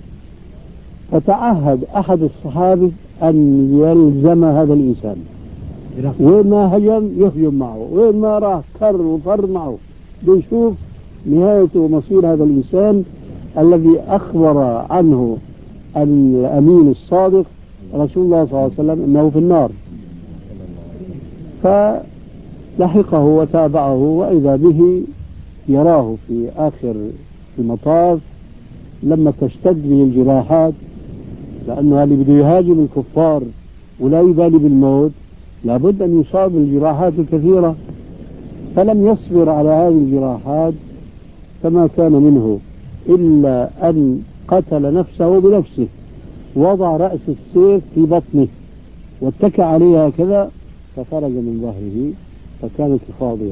فتعهد أحد الصحابة أن يلزم هذا الإنسان، وين ما هجم يهجم معه، وين ما راح كر وفر معه، بيشوف نهاية ومصير هذا الإنسان الذي أخبر عنه الأمين الصادق رسول الله صلى الله عليه وسلم أنه في النار. فلحقه وتابعه، وإذا به يراه في آخر المطاف لما تشتد به الجراحات لأنه اللي بده يهاجم الكفار ولا يبالي بالموت لابد أن يصاب بالجراحات الكثيرة، فلم يصبر على هذه الجراحات فما كان منه إلا أن قتل نفسه بنفسه، وضع رأس السيف في بطنه واتكى عليها كذا فخرج من ظهره فكانت فاضية.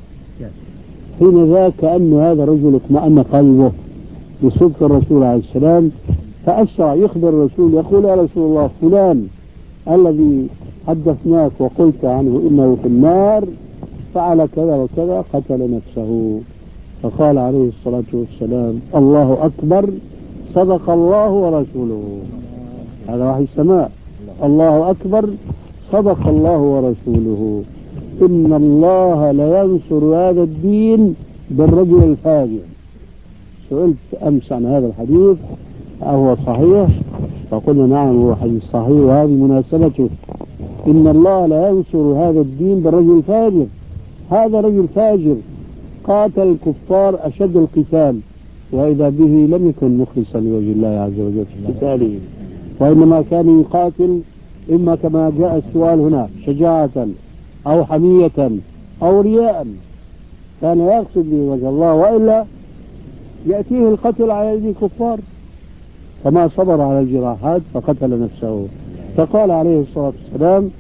حين ذاك كأن هذا الرجل اطمأن قلبه بصدق الرسول عليه السلام، فأسرع يخبر الرسول يقول: يا رسول الله، فلان الذي حدثناك وقلت عنه إنه في النار فعل كذا وكذا، قتل نفسه. فقال عليه الصلاة والسلام: الله أكبر، صدق الله ورسوله. هذا وحي السماء. الله أكبر، صدق الله ورسوله. إن الله لينصر هذا الدين بالرجل الفاجر. سئلت أمس عن هذا الحديث أهو صحيح؟ فقلنا نعم هو حديث صحيح، وهذه مناسبته. إن الله لا ينصر هذا الدين بالرجل الفاجر. هذا رجل فاجر قاتل الكفار أشد القتال، وإذا به لم يكن مخلصا لوجه الله عز وجل في قتاله، وإنما كان يقاتل إما كما جاء السؤال هنا شجاعة أو حمية أو رياء، كان يقصد به وجه الله، وإلا يأتيه القتل على يد الكفار. فما صبر على الجراحات فقتل نفسه. فقال عليه الصلاة والسلام: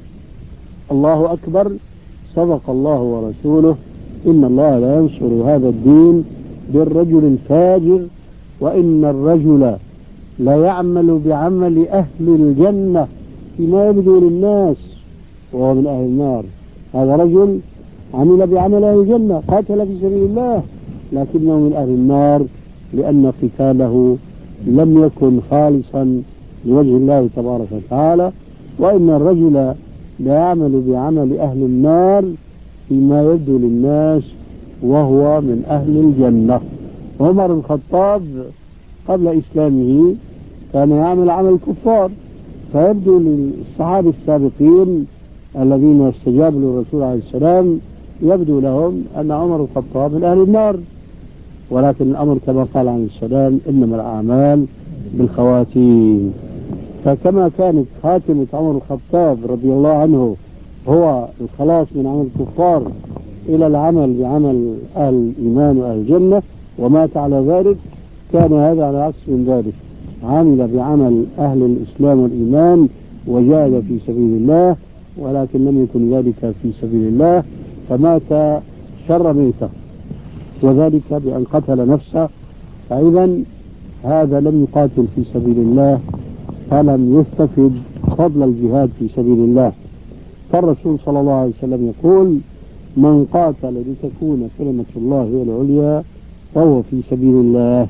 الله أكبر، صدق الله ورسوله. إن الله لا ينصر هذا الدين بالرجل الفاجر، وإن الرجل لا يعمل بعمل أهل الجنة فيما يبدو للناس وهو من أهل النار. هذا رجل عمل بعمل أهل الجنة، قاتل في سبيل الله، لكنه من أهل النار لأن قتاله لم يكن خالصا لوجه الله تبارك وتعالى. وإن الرجل لا يعمل بعمل أهل النار فيما يبدو للناس وهو من أهل الجنة. عمر بن الخطاب قبل إسلامه كان يعمل عمل الكفار، فيبدو للصحابة السابقين الذين استجابوا للرسول عليه السلام يبدو لهم أن عمر بن الخطاب من أهل النار، ولكن الأمر كما قال عليه السلام: إنما الأعمال بالخواتيم. فكما كانت خاتمة عمر بن الخطاب رضي الله عنه هو الخلاص من عمل الكفار إلى العمل بعمل أهل الإيمان وأهل الجنة ومات على ذلك، كان هذا على عكس من ذلك، عمل بعمل أهل الإسلام والإيمان وجاهد في سبيل الله، ولكن لم يكن ذلك في سبيل الله فمات شر ميته، وذلك بأن قتل نفسه. فإذا هذا لم يقاتل في سبيل الله فلم يستفد فضل الجهاد في سبيل الله. فالرسول صلى الله عليه وسلم يقول: من قاتل لتكون كلمة الله هي العليا فهو في سبيل الله.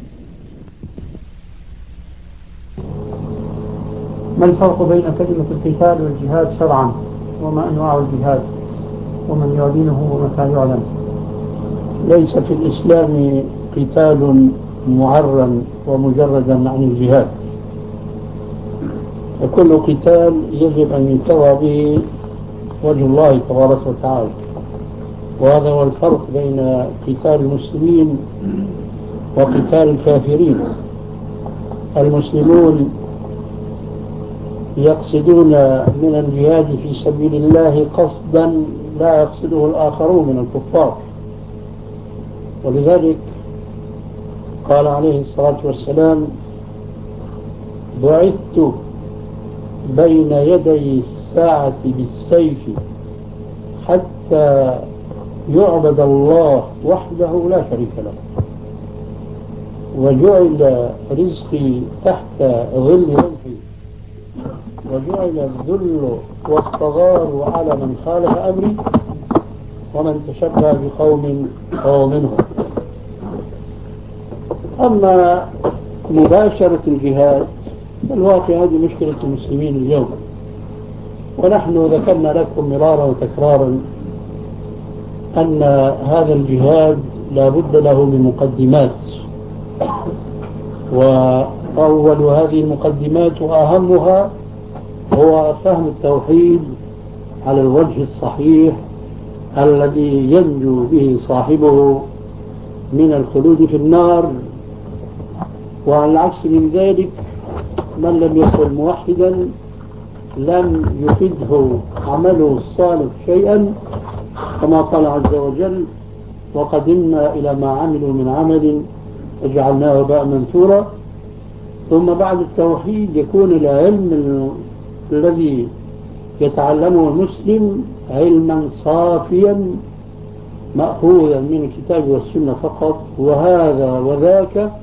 ما الفرق بين كلمة القتال والجهاد شرعا؟ وما أنواع الجهاد؟ ومن يعلنه ومتى يعلن؟ ليس في الإسلام قتال معرا ومجردا عن الجهاد، وكل قتال يجب أن يتوى به وجه الله تبارك وتعالى. وهذا هو الفرق بين قتال المسلمين وقتال الكافرين. المسلمون يقصدون من الجهاد في سبيل الله قصدا لا يقصده الآخرون من الكفار، ولذلك قال عليه الصلاة والسلام: بعثت بين يدي الساعة بالسيف حتى يعبد الله وحده لا شريك له، وجعل رزقي تحت ظل رمحي، وجعل الذل والصغار على من خالف أمري، ومن تشبه بقوم فهو منهم. أما مباشرة الجهاد فالواقع هذه مشكلة المسلمين اليوم، ونحن ذكرنا لكم مرارا وتكرارا أن هذا الجهاد لا بد له من مقدمات، وأول هذه المقدمات وأهمها هو فهم التوحيد على الوجه الصحيح الذي ينجو به صاحبه من الخلود في النار. وعلى العكس من ذلك من لم يكن موحدا لم يفده عمله الصالح شيئا، كما قال عز وجل: وقدمنا إلى ما عملوا من عمل وجعلناه هباء منثورا. ثم بعد التوحيد يكون العلم الذي يتعلمه المسلم علما صافيا مأخوذا من الكتاب والسنة فقط، وهذا وذاك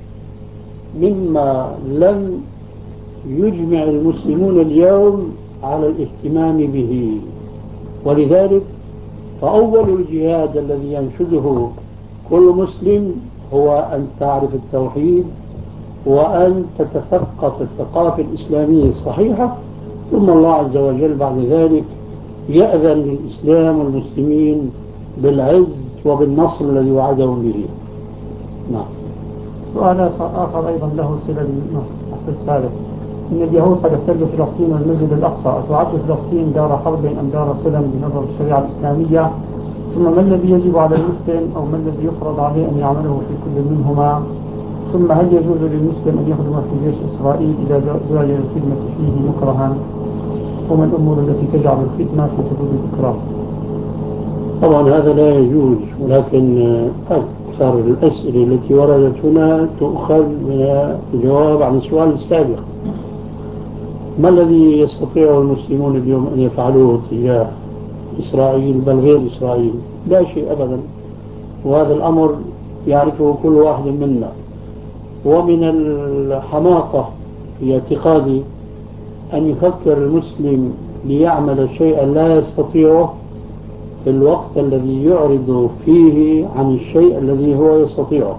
مما لم يجمع المسلمون اليوم على الاهتمام به. ولذلك فأول الجهاد الذي ينشده كل مسلم هو أن تعرف التوحيد وأن تتثقف الثقافة الإسلامية الصحيحة، ثم الله عز وجل بعد ذلك يأذن للإسلام والمسلمين بالعز وبالنصر الذي وعدهم به. نعم. سؤال آخر أيضا له صلة بالبحث السابق: إن اليهود قد احتلوا فلسطين والمسجد الأقصى، أتعد فلسطين دار حرب أم دار سلم بنظر الشريعة الإسلامية؟ ثم ما الذي يجب على المسلم أو ما الذي يفرض عليه أن يعمله في كل منهما؟ ثم هل يجوز للمسلم أن يخدم في جيش إسرائيل إذا دعي للخدمة فيه مكرها؟ وما الأمور التي تجعل الخدمة في حدود الإكراه؟ طبعا هذا لا يجوز، ولكن أكثر الأسئلة التي وردت هنا تؤخذ من الجواب عن السؤال السابق: ما الذي يستطيع المسلمون اليوم أن يفعلوه تجاه إسرائيل بل غير إسرائيل؟ لا شيء أبدا، وهذا الأمر يعرفه كل واحد منا. ومن الحماقة في اعتقادي أن يفكر المسلم ليعمل شيئا لا يستطيعه في الوقت الذي يعرض فيه عن الشيء الذي هو يستطيعه.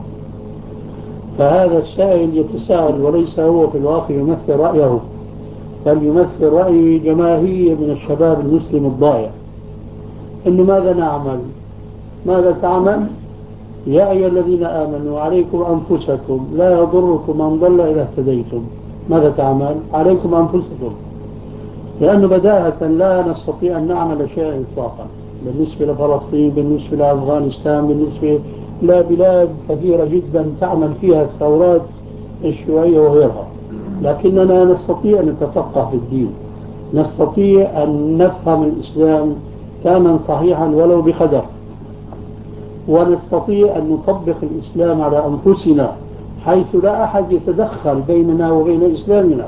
فهذا السائل يتساءل وليس هو في الواقع يمثل رأيه، بل يمثل رأي جماهير من الشباب المسلم الضائع. إنه ماذا نعمل؟ ماذا تعمل؟ يا أيها الذين آمنوا عليكم أنفسكم لا يضركم من ضل إذا اهتديتم. ماذا تعمل؟ عليكم أنفسكم، لأنه بداهة لا نستطيع أن نعمل شيئا إطلاقا بالنسبة لفلسطين، بالنسبة لأفغانستان، بالنسبة لبلاد كثيرة جدا تعمل فيها الثورات الشيوعية وغيرها. لكننا نستطيع أن نتفقه في الدين، نستطيع أن نفهم الإسلام فهما صحيحا ولو بقدر، ونستطيع أن نطبق الإسلام على أنفسنا حيث لا أحد يتدخل بيننا وبين إسلامنا.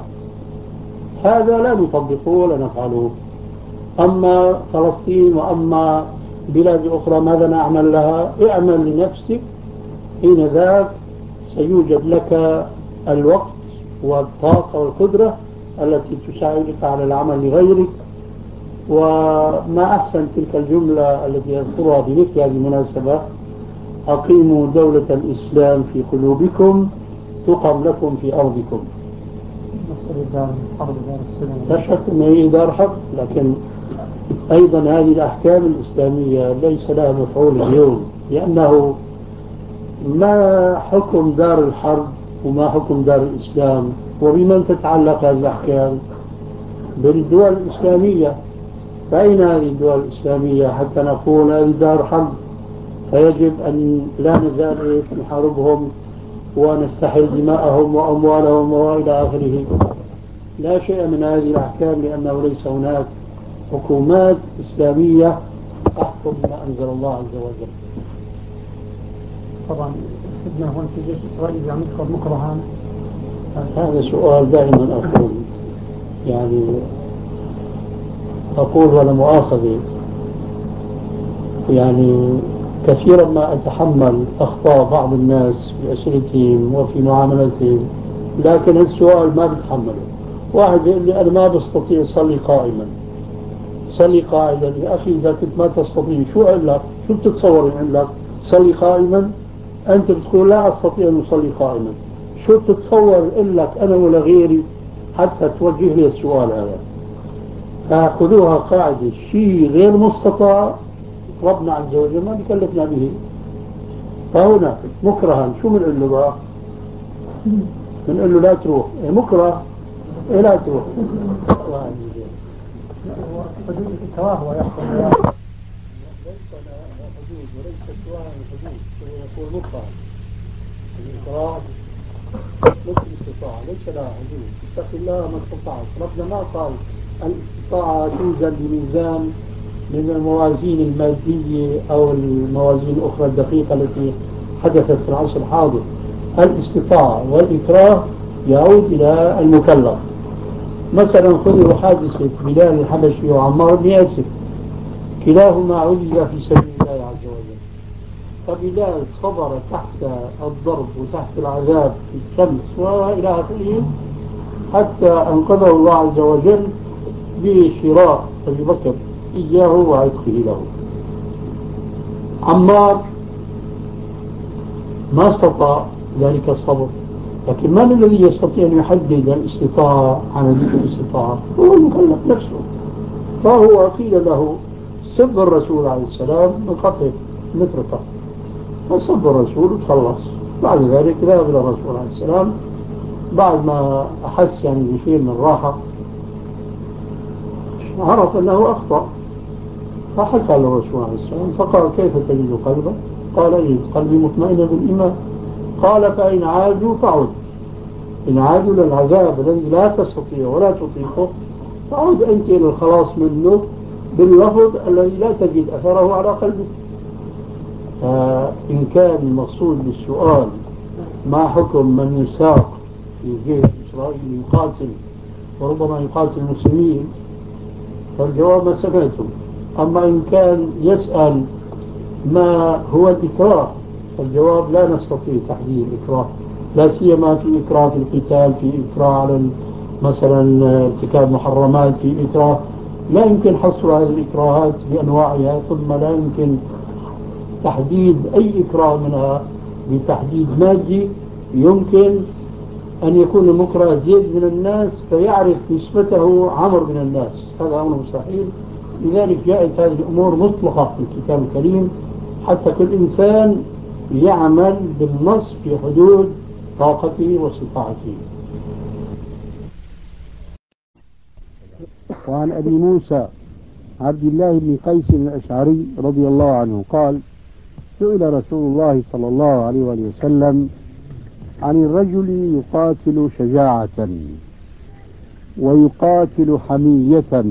هذا لا نطبقه ولا نفعله. أما فلسطين وأما بلاد أخرى ماذا نعمل لها؟ اعمل لنفسك، حين ذاك سيوجد لك الوقت والطاقة والقدرة التي تساعدك على العمل لغيرك. وما أحسن تلك الجملة التي يذكرها بمثل هذه المناسبة: أقيموا دولة الإسلام في قلوبكم تقم لكم في أرضكم. لا شك أن هي دار حرب، لكن أيضا هذه الأحكام الإسلامية ليس لها مفعول اليوم، لأنه ما حكم دار الحرب وما حكم دار الإسلام؟ وبمن تتعلق هذه الأحكام؟ بالدول الإسلامية. فأين هذه الدول الإسلامية حتى نقول هذه دار حرب؟ فيجب أن لا نزال نحاربهم ونستحل دماءهم وأموالهم وإلى آخره. لا شيء من هذه الأحكام، لأنه ليس هناك حكومات إسلامية تحكم ما أنزل الله عز وجل. طبعا سيدنا هون في جيش إسرائيل يعني مكرها. هذا سؤال دائما أقول ولا مؤاخذة، يعني كثيرا ما أتحمل أخطاء بعض الناس في أسئلتهم وفي معاملتهم، لكن السؤال ما بتحمله. واحد يقول لي أنا ما بستطيع أصلي قائما. صلي قاعدا. يا أخي إذا كنت ما تستطيع شو أقول لك؟ شو بتتصور أقول لك؟ صلي قائما؟ أنت بتقول لا أستطيع أن أصلي قائما. شو بتتصور أقول لك أنا ولا غيري حتى توجه لي السؤال هذا؟ فخذوها قاعدة: شيء غير مستطاع ربنا عز وجل ما بيكلفنا به. فهنا مكرها شو بنقول له بقى؟ بنقول له لا تروح. مكره لا تروح. حدود التواهو يحصل ليس حدود وليس سواء الحدود، هو يقول مكره. الإكراه ليس الاستطاعة، ليس لها حدود، اتق الله ما استطعت. ربنا ما قال الاستطاعة توزن بميزان من الموازين المادية أو الموازين الأخرى الدقيقة التي حدثت في العصر الحاضر. الاستطاعة والإكراه يعود إلى المكلف. مثلا خذوا حادثة بلال الحبشي وعمار بن ياسر، كلاهما عُذب في سبيل الله عز وجل. فبلال صبر تحت الضرب وتحت العذاب في الشمس وإلى آخره حتى أنقذه الله عز وجل بشراء أبي بكر إياه وعتقه له. عمار ما استطاع ذلك الصبر، لكن من الذي يستطيع أن يحدد الاستطاعة عن الاستطاعة؟ هو المكلف نفسه. فهو قيل له سب الرسول عليه السلام من قطعه مترقة، فسب الرسول وتخلص. بعد ذلك ذهب إلى الرسول عليه السلام بعد ما أحس يعني بشيء من الراحة، عرف أنه أخطأ، فحكى للرسول عليه السلام فقال كيف تجد قلبك؟ قال أجد قلبي مطمئنا بالإيمان. قال فإن عادوا فعد، إن عادوا للعذاب الذي لا تستطيع ولا تطيقه فعد أنت إلى الخلاص منه باللفظ الذي لا تجد أثره على قلبك. إن كان المقصود بالسؤال ما حكم من يساق في جيش إسرائيل يقاتل وربما يقاتل المسلمين، فالجواب ما سمعتم. أما إن كان يسأل ما هو الإكراه، فالجواب لا نستطيع تحديد الإكراه، لا سيما في إكراه في القتال، في إكراه على مثلا ارتكاب محرمات، في إكراه لا يمكن حصر هذه الإكراهات بأنواعها، ثم لا يمكن تحديد أي إكراه منها بتحديد مادي. يمكن أن يكون المكره زيد من الناس فيعرف نسبته عمر من الناس، هذا أمر مستحيل. لذلك جاءت هذه الأمور مطلقة في الكتاب الكريم حتى كل إنسان يعمل بالنص في حدود طاقته واستطاعته. وعن أبي موسى عبد الله بن قيس الأشعري رضي الله عنه قال سئل رسول الله صلى الله عليه وسلم عن الرجل يقاتل شجاعة ويقاتل حمية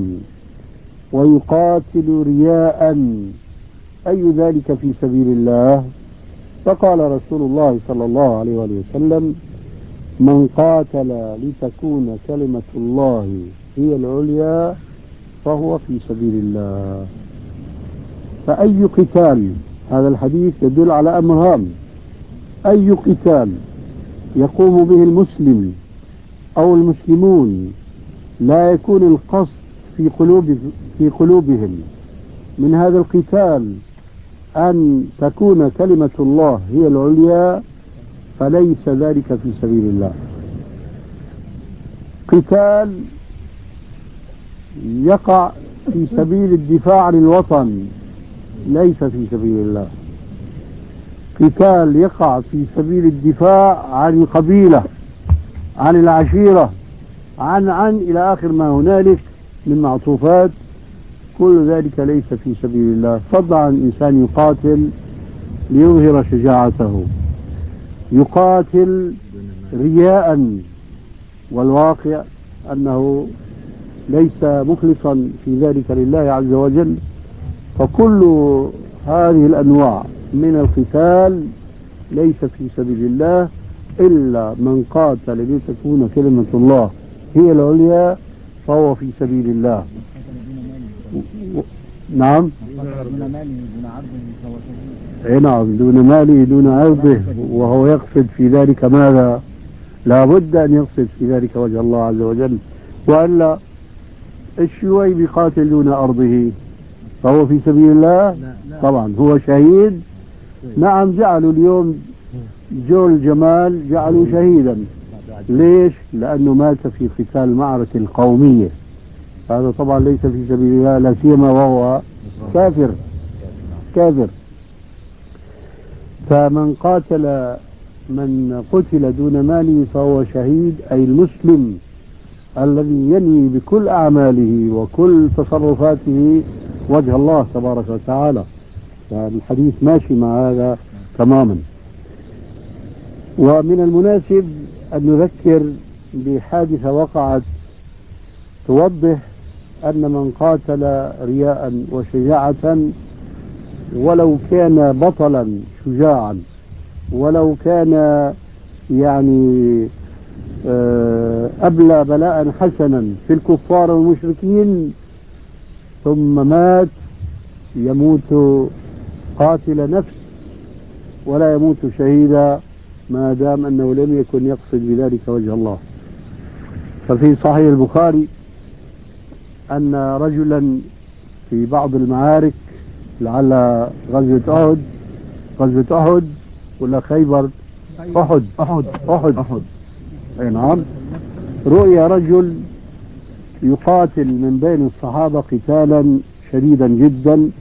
ويقاتل رياء، أي ذلك في سبيل الله؟ فقال رسول الله صلى الله عليه وسلم من قاتل لتكون كلمة الله هي العليا فهو في سبيل الله. فأي قتال، هذا الحديث يدل على أمر هام، أي قتال يقوم به المسلم أو المسلمون لا يكون القصد في قلوبهم من هذا القتال أن تكون كلمة الله هي العليا فليس ذلك في سبيل الله. قتال يقع في سبيل الدفاع عن الوطن ليس في سبيل الله. قتال يقع في سبيل الدفاع عن القبيلة، عن العشيرة، عن إلى آخر ما هنالك من معطوفات، كل ذلك ليس في سبيل الله. فضلا عن الإنسان يقاتل ليظهر شجاعته، يقاتل رياء، والواقع أنه ليس مخلصا في ذلك لله عز وجل. فكل هذه الأنواع من القتال ليس في سبيل الله، إلا من قاتل لتكون كلمة الله هي العليا فهو في سبيل الله. نعم، نعم، دون ماله دون عرضه، وهو يقصد في ذلك ماذا؟ لا بد أن يقصد في ذلك وجه الله عز وجل، وألا الشيوعي بيقاتل دون أرضه فهو في سبيل الله؟ طبعا هو شهيد. نعم، جعلوا اليوم جول جمال جعلوا شهيدا، ليش؟ لأنه مات في قتال المعركة القومية، هذا طبعا ليس في سبيل الله، لا سيما وهو كافر. فمن قاتل من قتل دون ماله فهو شهيد، أي المسلم الذي ينوي بكل أعماله وكل تصرفاته وجه الله تبارك وتعالى. الحديث ماشي مع هذا تماما. ومن المناسب أن نذكر بحادثة وقعت توضح أن من قاتل رياء وشجاعة ولو كان بطلا شجاعا ولو كان يعني أبلى بلاء حسنا في الكفار والمشركين ثم مات يموت قاتل نفس ولا يموت شهيدا ما دام أنه لم يكن يقصد بذلك وجه الله. ففي صحيح البخاري أن رجلا في بعض المعارك لعل غزوة أحد ولا خيبر أحد أي نعم، رؤي رجل يقاتل من بين الصحابة قتالا شديدا جدا،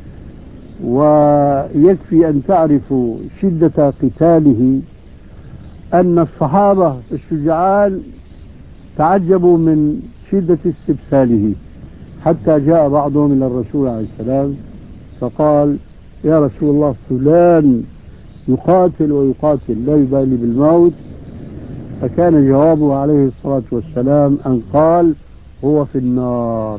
ويكفي أن تعرفوا شدة قتاله أن الصحابة الشجعان تعجبوا من شدة استبساله حتى جاء بعضهم إلى الرسول عليه السلام فقال: يا رسول الله فلان يقاتل ويقاتل لا يبالي بالموت. فكان جوابه عليه الصلاة والسلام أن قال: هو في النار.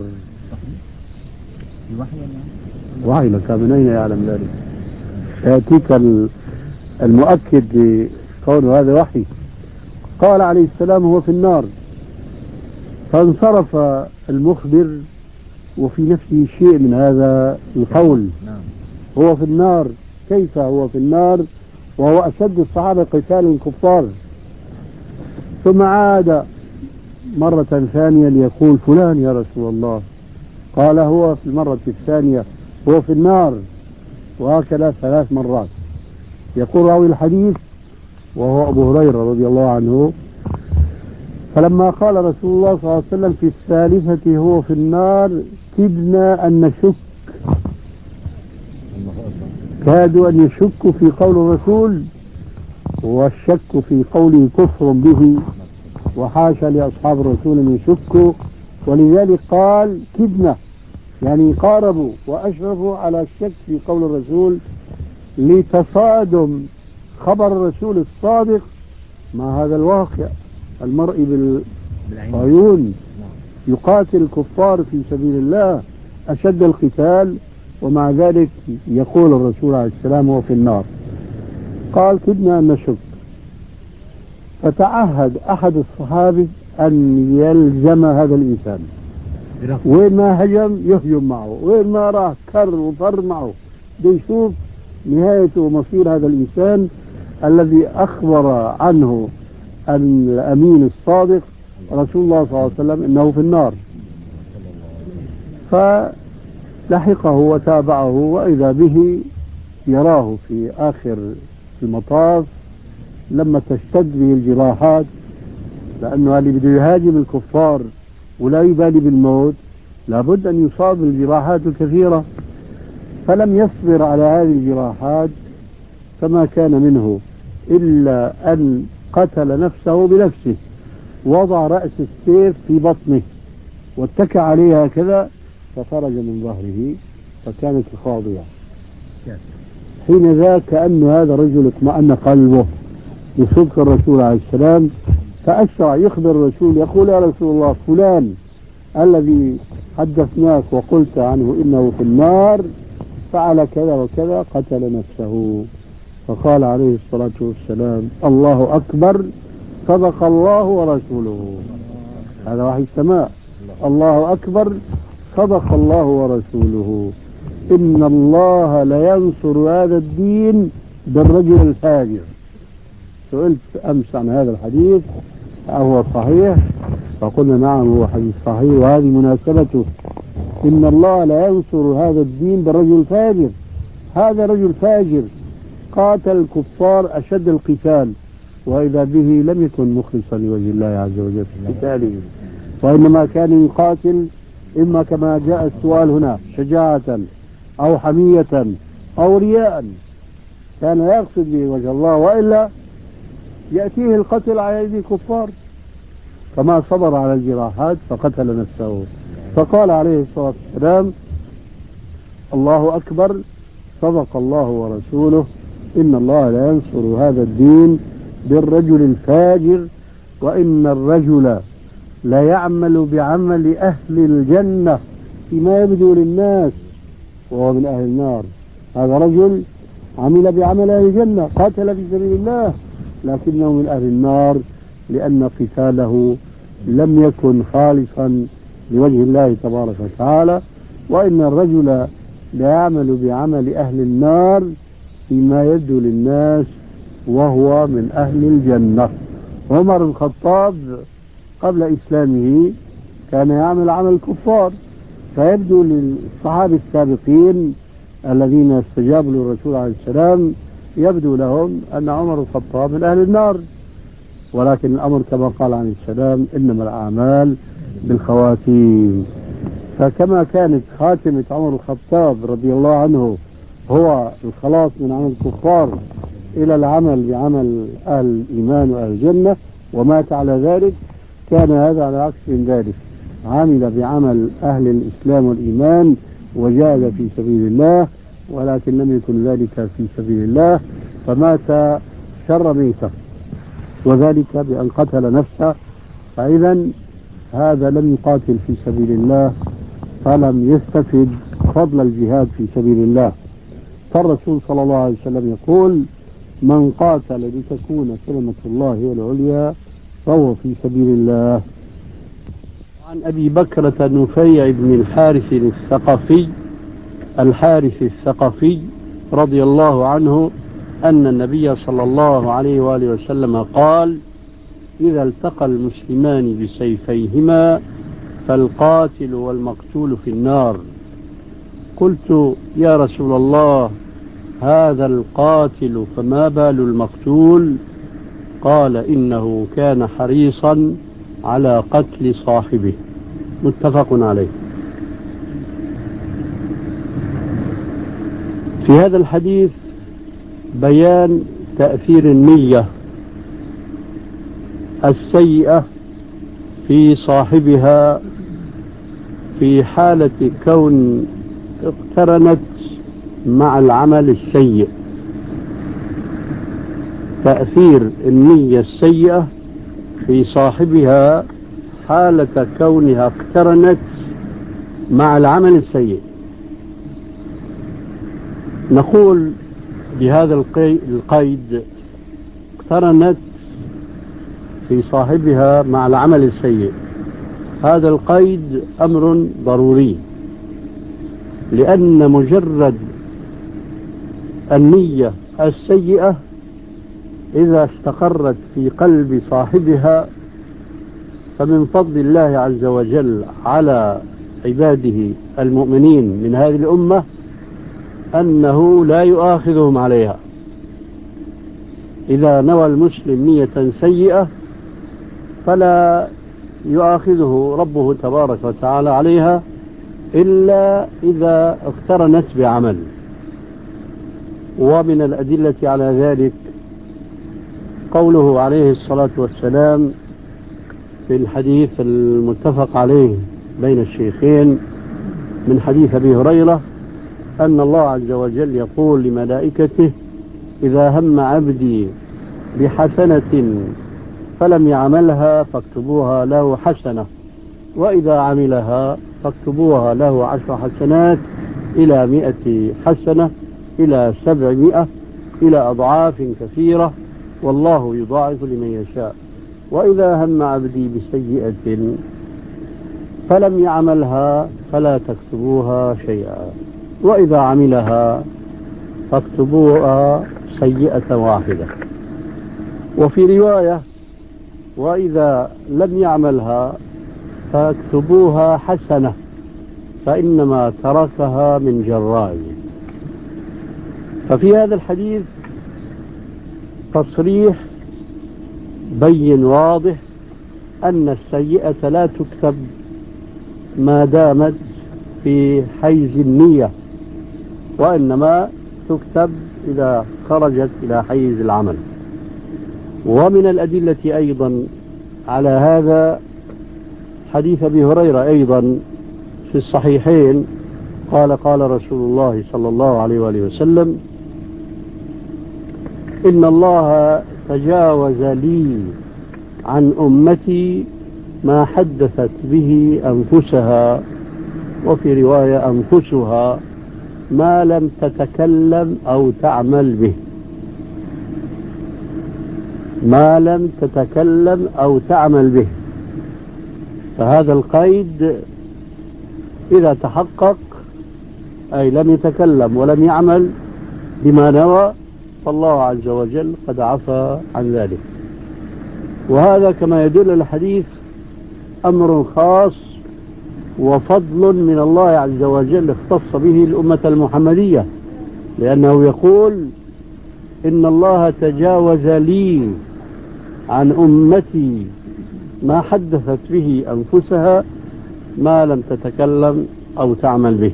وحي لك، من أين يعلم ذلك؟ يأتيك المؤكد بقول هذا وحي. قال عليه السلام: هو في النار. فانصرف المخبر وفي نفسه شيء من هذا القول، هو في النار، كيف هو في النار وهو أشد الصحابة قتال الكفار؟ ثم عاد مرة ثانية ليقول: فلان يا رسول الله. قال هو في المرة الثانية هو في النار، وهكذا 3 مرات. يقول راوي الحديث وهو أبو هريرة رضي الله عنه: فلما قال رسول الله صلى الله عليه وسلم في الثالثة هو في النار كدنا أن نشك، كادوا أن يشكوا في قول الرسول، والشك في قوله كفر به وحاشا لأصحاب الرسول أن يشكوا، ولذلك قال كدنا يعني قاربوا وأشرفوا على الشك في قول الرسول لتصادم خبر الرسول الصادق مع هذا الواقع المرئي بالعيون. يقاتل الكفار في سبيل الله أشد القتال، ومع ذلك يقول الرسول عليه السلام هو في النار. قال كدنا أن نشك. فتعهد أحد الصحابة أن يلزم هذا الإنسان، وين ما هجم يهجم معه، وين ما راح كر وفر معه، يشوف نهاية ومصير هذا الإنسان الذي أخبر عنه الأمين الصادق رسول الله صلى الله عليه وسلم إنه في النار. فلحقه وتابعه، وإذا به يراه في آخر المطاف لما تشتد به الجراحات، لأنه اللي بده يهاجم الكفار ولا يبالي بالموت لابد أن يصاب بالجراحات الكثيرة، فلم يصبر على هذه الجراحات، فما كان منه إلا أن قتل نفسه بنفسه، وضع رأس السيف في بطنه واتكى عليها هكذا فخرج من ظهره، فكانت خاضية. حين ذاك كأن هذا الرجل اطمأن قلبه بصدق الرسول عليه السلام، فأسرع يخبر الرسول يقول: يا رسول الله فلان الذي حدثناك وقلت عنه إنه في النار فعل كذا وكذا، قتل نفسه. فقال عليه الصلاة والسلام: الله أكبر، صدق الله ورسوله. هذا وحي السماء. الله أكبر، صدق الله ورسوله. إن الله لينصر هذا الدين بالرجل الفاجر. سئلت أمس عن هذا الحديث أهو صحيح؟ فقلنا نعم هو حديث صحيح، وهذه مناسبته. إن الله لا ينصر هذا الدين بالرجل الفاجر. هذا رجل فاجر قاتل الكفار أشد القتال، وإذا به لم يكن مخلصا لوجه الله عز وجل في قتاله، وإنما كان يقاتل إما كما جاء السؤال هنا شجاعة أو حمية أو رياء، كان لا يقصد به وجه الله، وإلا يأتيه القتل على يد الكفار. فما صبر على الجراحات فقتل نفسه. فقال عليه الصلاة والسلام: الله أكبر، صدق الله ورسوله. إن الله لا ينصر هذا الدين بالرجل الفاجر وإن الرجل لا يعمل بعمل أهل الجنة فيما يبدو للناس وهو من أهل النار. هذا رجل عمل بعمل أهل الجنة، قاتل في سبيل الله، لكنه من أهل النار لأن قتاله لم يكن خالصا لوجه الله تبارك وتعالى. وإن الرجل لا يعمل بعمل أهل النار فيما يبدو للناس وهو من أهل الجنة. عمر بن الخطاب قبل إسلامه كان يعمل عمل الكفار، فيبدو للصحابة السابقين الذين استجابوا للرسول عليه السلام يبدو لهم أن عمر بن الخطاب من أهل النار، ولكن الأمر كما قال عليه السلام إنما الأعمال بالخواتيم. فكما كانت خاتمة عمر بن الخطاب رضي الله عنه هو الخلاص من عمل الكفار إلى العمل بعمل أهل الإيمان وأهل الجنة ومات على ذلك، كان هذا على عكس من ذلك، عمل بعمل أهل الإسلام والإيمان وجاهد في سبيل الله، ولكن لم يكن ذلك في سبيل الله فمات شر ميته، وذلك بأن قتل نفسه. فإذا هذا لم يقاتل في سبيل الله فلم يستفد فضل الجهاد في سبيل الله. فالرسول صلى الله عليه وسلم يقول: من قاتل لتكون كلمة الله هي العليا فهو في سبيل الله. عن أبي بكرة نفيع بن الحارث الثقفي رضي الله عنه أن النبي صلى الله عليه وآله وسلم قال: إذا التقى المسلمان بسيفيهما فالقاتل والمقتول في النار. قلت: يا رسول الله، هذا القاتل فما بال المقتول؟ قال: إنه كان حريصا على قتل صاحبه. متفق عليه. في هذا الحديث بيان تأثير النية السيئة في صاحبها في حالة كون اقترنت مع العمل السيء. تأثير النية السيئة في صاحبها حالة كونها اقترنت مع العمل السيء. نقول بهذا القيد اقترنت في صاحبها مع العمل السيء. هذا القيد أمر ضروري، لأن مجرد النية السيئة إذا استقرت في قلب صاحبها فمن فضل الله عز وجل على عباده المؤمنين من هذه الأمة أنه لا يؤاخذهم عليها. إذا نوى المسلم نية سيئة فلا يؤاخذه ربه تبارك وتعالى عليها إلا إذا اقترنت بعمل. ومن الأدلة على ذلك قوله عليه الصلاة والسلام في الحديث المتفق عليه بين الشيخين من حديث أبي هريرة أن الله عز وجل يقول لملائكته: إذا هم عبدي بحسنة فلم يعملها فاكتبوها له حسنة، وإذا عملها فاكتبوها له 10 حسنات إلى 100 حسنة إلى 700 إلى أضعاف كثيرة، والله يضاعف لمن يشاء. وإذا هم عبدي بسيئة فلم يعملها فلا تكتبوها شيئا، وإذا عملها فاكتبوها سيئة واحدة. وفي رواية: وإذا لم يعملها فاكتبوها حسنة فإنما تركها من جراء. ففي هذا الحديث تصريح بين واضح أن السيئة لا تكتب ما دامت في حيز النية، وإنما تكتب إذا خرجت إلى حيز العمل. ومن الأدلة أيضا على هذا حديث أبي هريرة أيضا في الصحيحين قال رسول الله صلى الله عليه وآله وسلم: إن الله تجاوز لي عن أمتي ما حدثت به أنفسها، وفي رواية أنفسها، ما لم تتكلم أو تعمل به، ما لم تتكلم أو تعمل به. فهذا القيد إذا تحقق، أي لم يتكلم ولم يعمل بما نوى، فالله عز وجل قد عفى عن ذلك. وهذا كما يدل الحديث أمر خاص وفضل من الله عز وجل اختص به الأمة المحمدية، لأنه يقول إن الله تجاوز لي عن أمتي ما حدثت به أنفسها ما لم تتكلم أو تعمل به.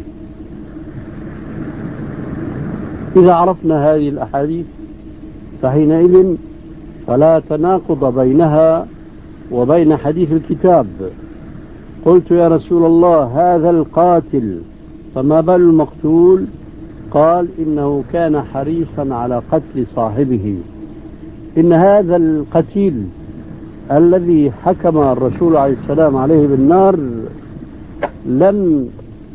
إذا عرفنا هذه الأحاديث فحينئذ فلا تناقض بينها وبين حديث الكتاب. قلت يا رسول الله هذا القاتل فما بال المقتول؟ قال إنه كان حريصا على قتل صاحبه. إن هذا القتيل الذي حكم الرسول عليه السلام عليه بالنار لم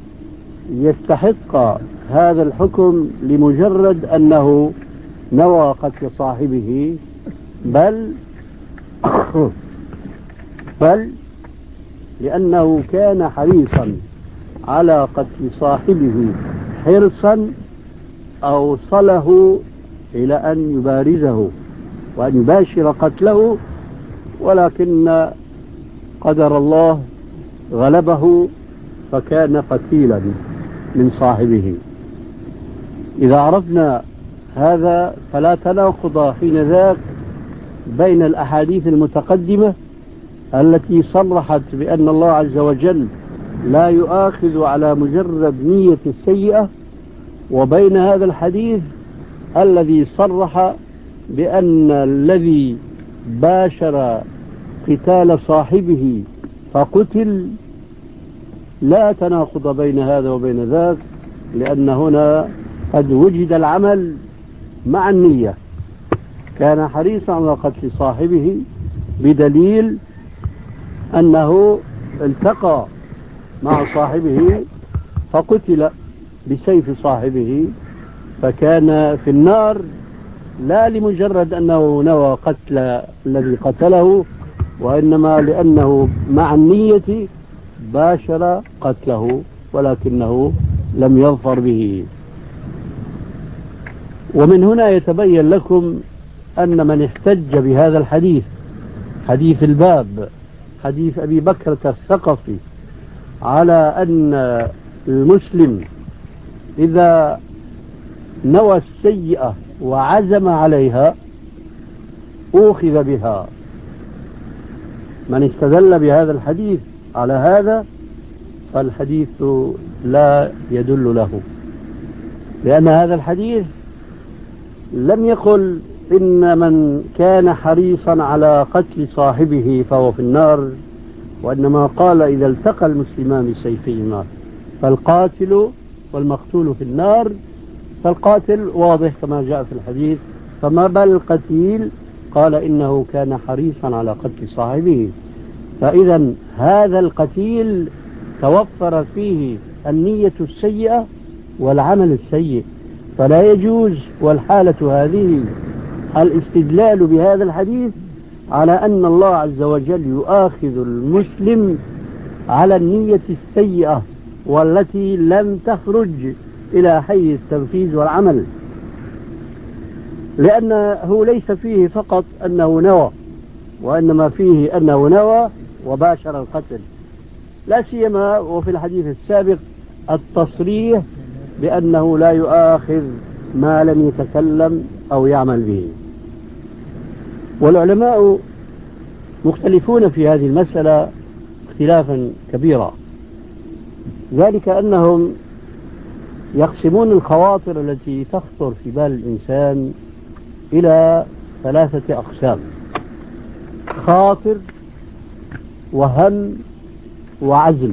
يستحق هذا الحكم لمجرد أنه نوى قتل صاحبه، بل لأنه كان حريصا على قتل صاحبه حرصا أوصله إلى أن يبارزه وأن يباشر قتله، ولكن قدر الله غلبه فكان قتيلا من صاحبه. إذا عرفنا هذا فلا تناقض حين ذاك بين الأحاديث المتقدمة التي صرحت بأن الله عز وجل لا يؤاخذ على مجرد نية السيئة، وبين هذا الحديث الذي صرح بأن الذي باشر قتال صاحبه فقتل. لا تناقض بين هذا وبين ذاك، لأن هنا قد وجد العمل مع النية. كان حريصا على قتل صاحبه بدليل أنه التقى مع صاحبه فقتل بسيف صاحبه، فكان في النار لا لمجرد أنه نوى قتل الذي قتله، وإنما لأنه مع النية باشر قتله ولكنه لم يظفر به. ومن هنا يتبين لكم أن من احتج بهذا الحديث، حديث الباب، حديث أبي بكرة الثقفي، على أن المسلم إذا نوى السيئة وعزم عليها أوخذ بها، من استدل بهذا الحديث على هذا فالحديث لا يدل له، لأن هذا الحديث لم يقل إن من كان حريصا على قتل صاحبه فهو في النار، وإنما قال إذا التقى المسلمان بسيفيهما فالقاتل والمقتول في النار. فالقاتل واضح كما جاء في الحديث، فما بال القتيل؟ قال إنه كان حريصا على قتل صاحبه. فإذا هذا القتيل توفر فيه النية السيئة والعمل السيء، فلا يجوز والحالة هذه الاستدلال بهذا الحديث على أن الله عز وجل يؤاخذ المسلم على النية السيئة والتي لم تخرج إلى حيز التنفيذ والعمل، لأنه ليس فيه فقط أنه نوى، وإنما فيه أنه نوى وباشر القتل، لا سيما وفي الحديث السابق التصريح بأنه لا يؤاخذ ما لم يتكلم أو يعمل به. والعلماء مختلفون في هذه المسألة اختلافا كبيرا، ذلك أنهم يقسمون الخواطر التي تخطر في بال الإنسان إلى 3 أقسام: خاطر وهم وعزم.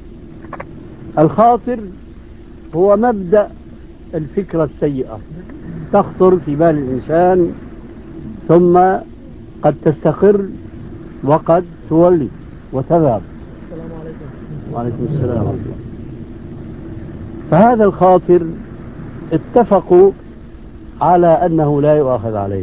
الخاطر هو مبدأ الفكرة السيئة تخطر في بال الإنسان ثم قد تستقر وقد تولي وتذهب. السلام عليكم. وعليكم السلام ورحمة الله. فهذا الخاطر اتفقوا على أنه لا يؤاخذ عليه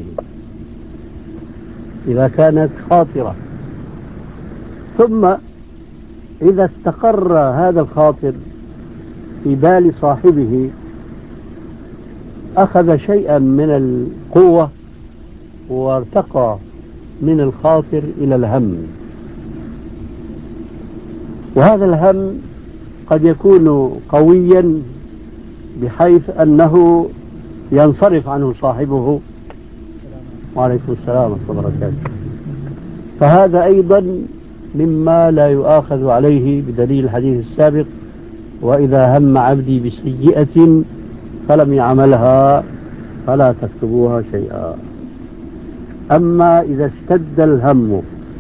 إذا كانت خاطرة. ثم إذا استقر هذا الخاطر في بال صاحبه أخذ شيئا من القوة وارتقى من الخاطر إلى الهم، وهذا الهم قد يكون قويا بحيث أنه ينصرف عنه صاحبه. وعليكم السلام ورحمة الله وبركاته. فهذا أيضا مما لا يؤاخذ عليه بدليل الحديث السابق: وإذا هم عبدي بسيئة فلم يعملها فلا تكتبوها شيئا. أما إذا اشتد الهم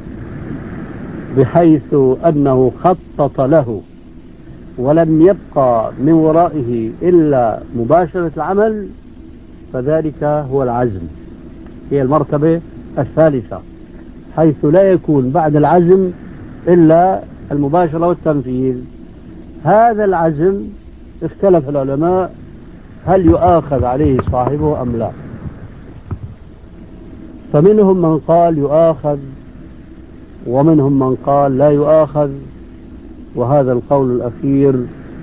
بحيث أنه خطط له ولم يبقى من ورائه إلا مباشرة العمل، فذلك هو العزم، هي المرتبة الثالثة، حيث لا يكون بعد العزم إلا المباشرة والتنفيذ. هذا العزم اختلف العلماء هل يؤاخذ عليه صاحبه أم لا. فمنهم من قال يؤاخذ، ومنهم من قال لا يؤاخذ، وهذا القول الأخير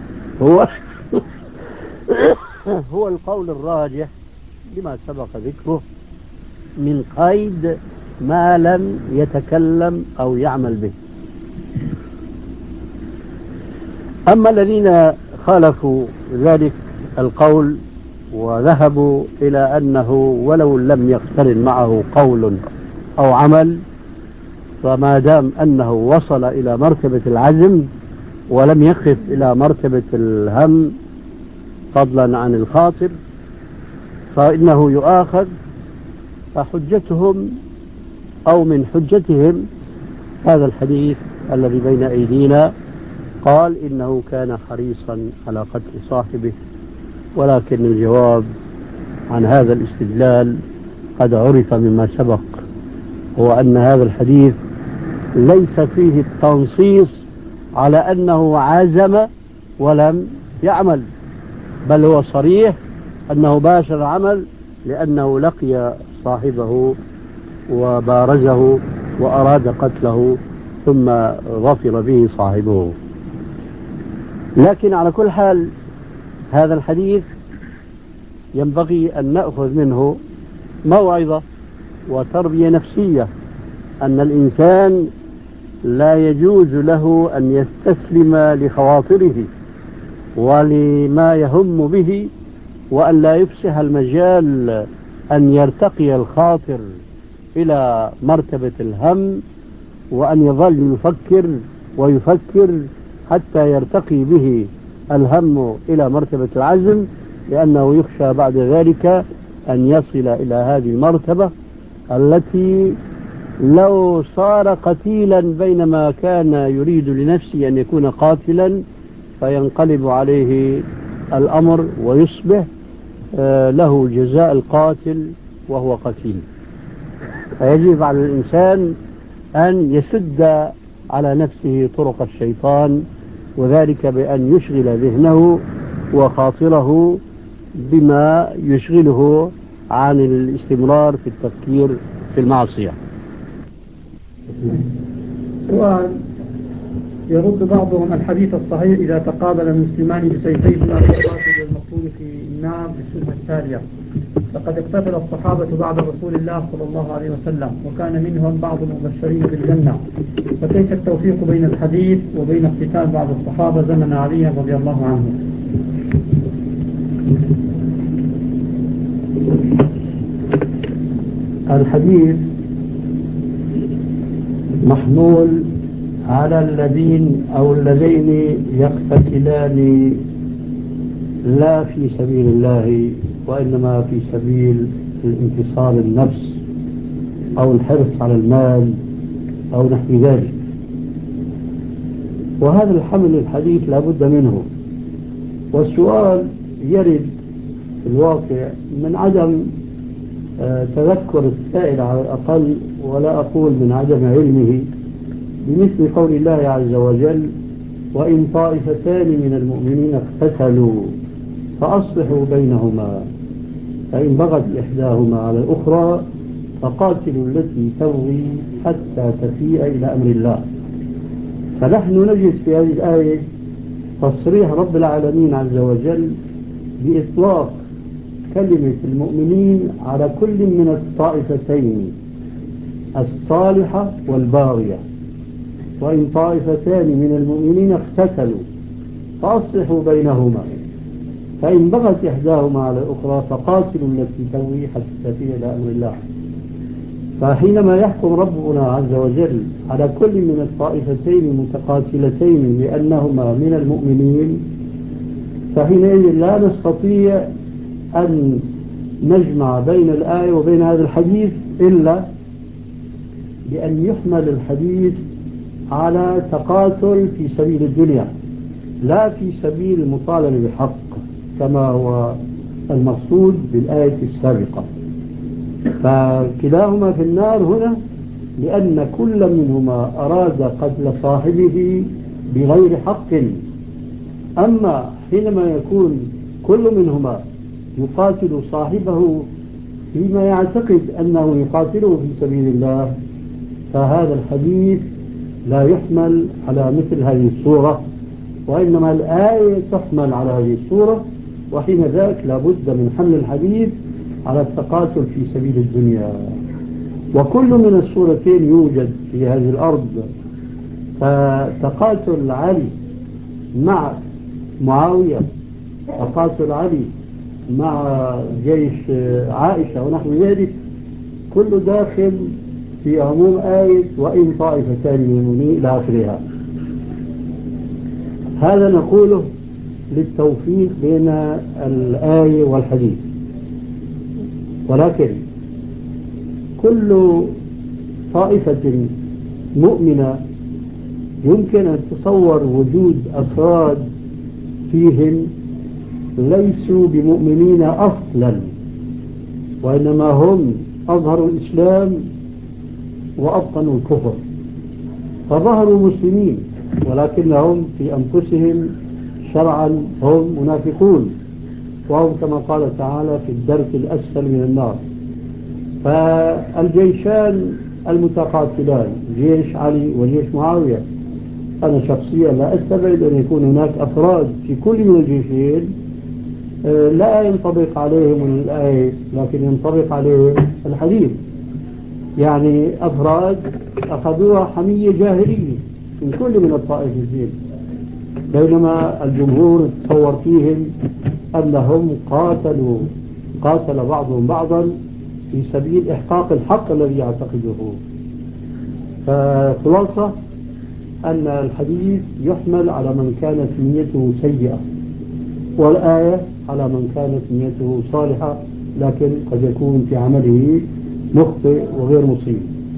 هو القول الراجح لما سبق ذكره من قيد ما لم يتكلم أو يعمل به. أما الذين خالفوا ذلك القول وذهبوا إلى أنه ولو لم يقترن معه قول أو عمل، فما دام أنه وصل إلى مرتبة العزم ولم يقف إلى مرتبة الهم فضلا عن الخاطر، فإنه يؤاخذ. فحجتهم أو من حجتهم هذا الحديث الذي بين أيدينا، قال إنه كان حريصا على قتل صاحبه. ولكن الجواب عن هذا الاستدلال قد عرف مما سبق، هو أن هذا الحديث ليس فيه التنصيص على أنه عزم ولم يعمل، بل هو صريح أنه باشر عمل، لأنه لقي صاحبه وبارزه وأراد قتله ثم ظفر به صاحبه. لكن على كل حال هذا الحديث ينبغي أن نأخذ منه موعظة وتربية نفسية، أن الإنسان لا يجوز له أن يستسلم لخواطره ولما يهم به، وأن لا يفسح المجال أن يرتقي الخاطر إلى مرتبة الهم، وأن يظل يفكر ويفكر حتى يرتقي به الهم إلى مرتبة العزم، لأنه يخشى بعد ذلك أن يصل إلى هذه المرتبة التي لو صار قتيلا بينما كان يريد لنفسه أن يكون قاتلا، فينقلب عليه الأمر ويصبح له جزاء القاتل وهو قتيل. فيجب على الإنسان أن يسد على نفسه طرق الشيطان، وذلك بأن يشغل ذهنه وخاطره بما يشغله عن الاستمرار في التفكير في المعصية. سؤال: يرد بعضهم الحديث الصحيح إذا تقابل المسلمان بسيفيهما في القاتل المقتول في النار بالسنة التالية، فقد اقتتل الصحابة بعد رسول الله صلى الله عليه وسلم، وكان منهم بعض المبشرين بالجنة، فكيف التوفيق بين الحديث وبين اقتتال بعض الصحابة زمن علي رضي الله عنه؟ الحديث محمول على الذين أو اللذين يقتتلان لا في سبيل الله، وإنما في سبيل الانتصار النفس أو الحرص على المال أو نحو ذلك. وهذا الحمل الحديث لا بد منه. والسؤال يرد في الواقع من عدم تذكر السائل على الأقل، ولا أقول من عدم علمه، بمثل قول الله عز وجل: وإن طائفتان من المؤمنين اقتتلوا فأصلحوا بينهما فإن بغت إحداهما على الأخرى فقاتلوا التي تبغي حتى تفيء إلى أمر الله. فنحن نجد في هذه الآية تصريح رب العالمين عز وجل بإطلاق كلمة المؤمنين على كل من الطائفتين الصالحة والباغية. وإن طائفتان من المؤمنين اقتتلوا فأصلحوا بينهما فإن بغت إحداهما على الأخرى فقاتلوا التي تبغي حتى تفيء إلى أمر الله. فحينما يحكم ربنا عز وجل على كل من الطائفتين المتقاتلتين بأنهما من المؤمنين، فحينئذ لا نستطيع أن نجمع بين الآية وبين هذا الحديث إلا بأن يحمل الحديث على تقاتل في سبيل الدنيا لا في سبيل المطالبة بحق كما هو المقصود بالآية السابقة. فكلاهما في النار هنا لأن كل منهما أراد قتل صاحبه بغير حق. أما حينما يكون كل منهما يقاتل صاحبه فيما يعتقد أنه يقاتله في سبيل الله، فهذا الحديث لا يحمل على مثل هذه الصورة، وإنما الآية تحمل على هذه الصورة، وحين ذاك لابد من حمل الحديث على التقاتل في سبيل الدنيا. وكل من الصورتين يوجد في هذه الأرض. فتقاتل علي مع معاوية، تقاتل علي مع جيش عائشة ونحو ذلك، كل داخل في عموم آية وإن طائفتان من المؤمنين إلى آخرها. هذا نقوله للتوفيق بين الآية والحديث. ولكن كل طائفة مؤمنة يمكن أن تصور وجود أفراد فيهم ليسوا بمؤمنين أصلا، وإنما هم أظهروا الإسلام وأبطنوا الكفر، فظهروا مسلمين ولكنهم في أنفسهم شرعا هم منافقون، وهم كما قال تعالى في الدرك الأسفل من النار. فالجيشان المتقاتلان جيش علي وجيش معاوية، أنا شخصيا لا أستبعد أن يكون هناك أفراد في كل من الجيشين لا ينطبق عليهم الآية لكن ينطبق عليهم الحديث. يعني أفراد أخذوها حمية جاهلية من كل من الطائفتين، بينما الجمهور تصور فيهم أنهم قاتل بعضهم بعضا في سبيل إحقاق الحق الذي يعتقده. فخلاصة أن الحديث يحمل على من كانت نيته سيئة، والآية على من كانت نيته صالحة، لكن قد يكون في عمله مخطئ وغير مصيب.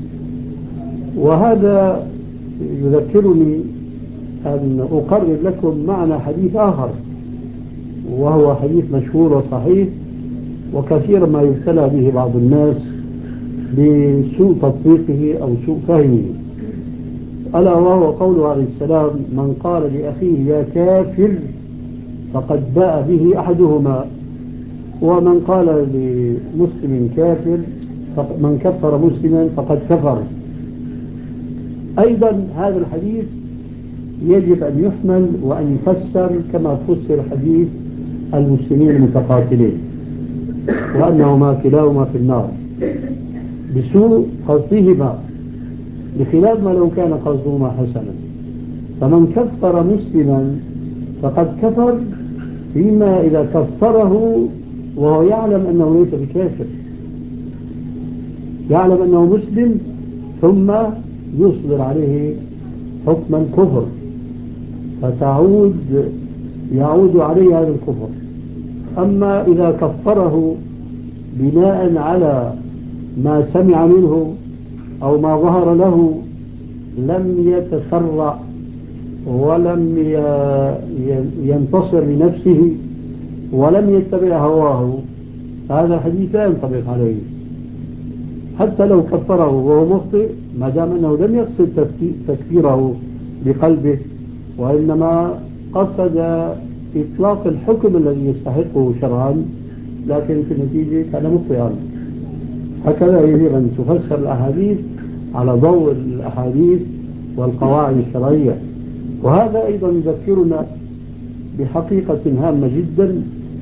وهذا يذكرني أن أقرر لكم معنى حديث آخر، وهو حديث مشهور وصحيح وكثيرا ما يبتلى به بعض الناس بسوء تطبيقه أو سوء فهمه، ألا وهو قوله عليه السلام: من قال لأخيه يا كافر فقد باء به أحدهما، ومن قال لمسلم كافر من كفر مسلما فقد كفر. أيضا هذا الحديث يجب أن يحمل وأن يفسر كما فسر حديث المسلمين المتقاتلين، وأنهما كلاهما في النار بسوء قصدهما، بخلاف ما لو كان قصدهما حسنا. فمن كفر مسلما فقد كفر فيما إذا كفره وهو يعلم أنه ليس بكافر، يعلم أنه مسلم ثم يصدر عليه حكم الكفر، يعود عليه هذا الكفر. أما إذا كفره بناء على ما سمع منه أو ما ظهر له لم يتسرع ولم ينتصر لنفسه ولم يتبع هواه، هذا الحديث لا ينطبق عليه، حتى لو كفره وهو مخطئ ما دام أنه لم يقصد تكفيره بقلبه، وإنما قصد إطلاق الحكم الذي يستحقه شرعا، لكن في النتيجة كان مخطئا. هكذا يجب أن تفسر الأحاديث على ضوء الأحاديث والقواعد الشرعية. وهذا أيضا يذكرنا بحقيقة هامة جدا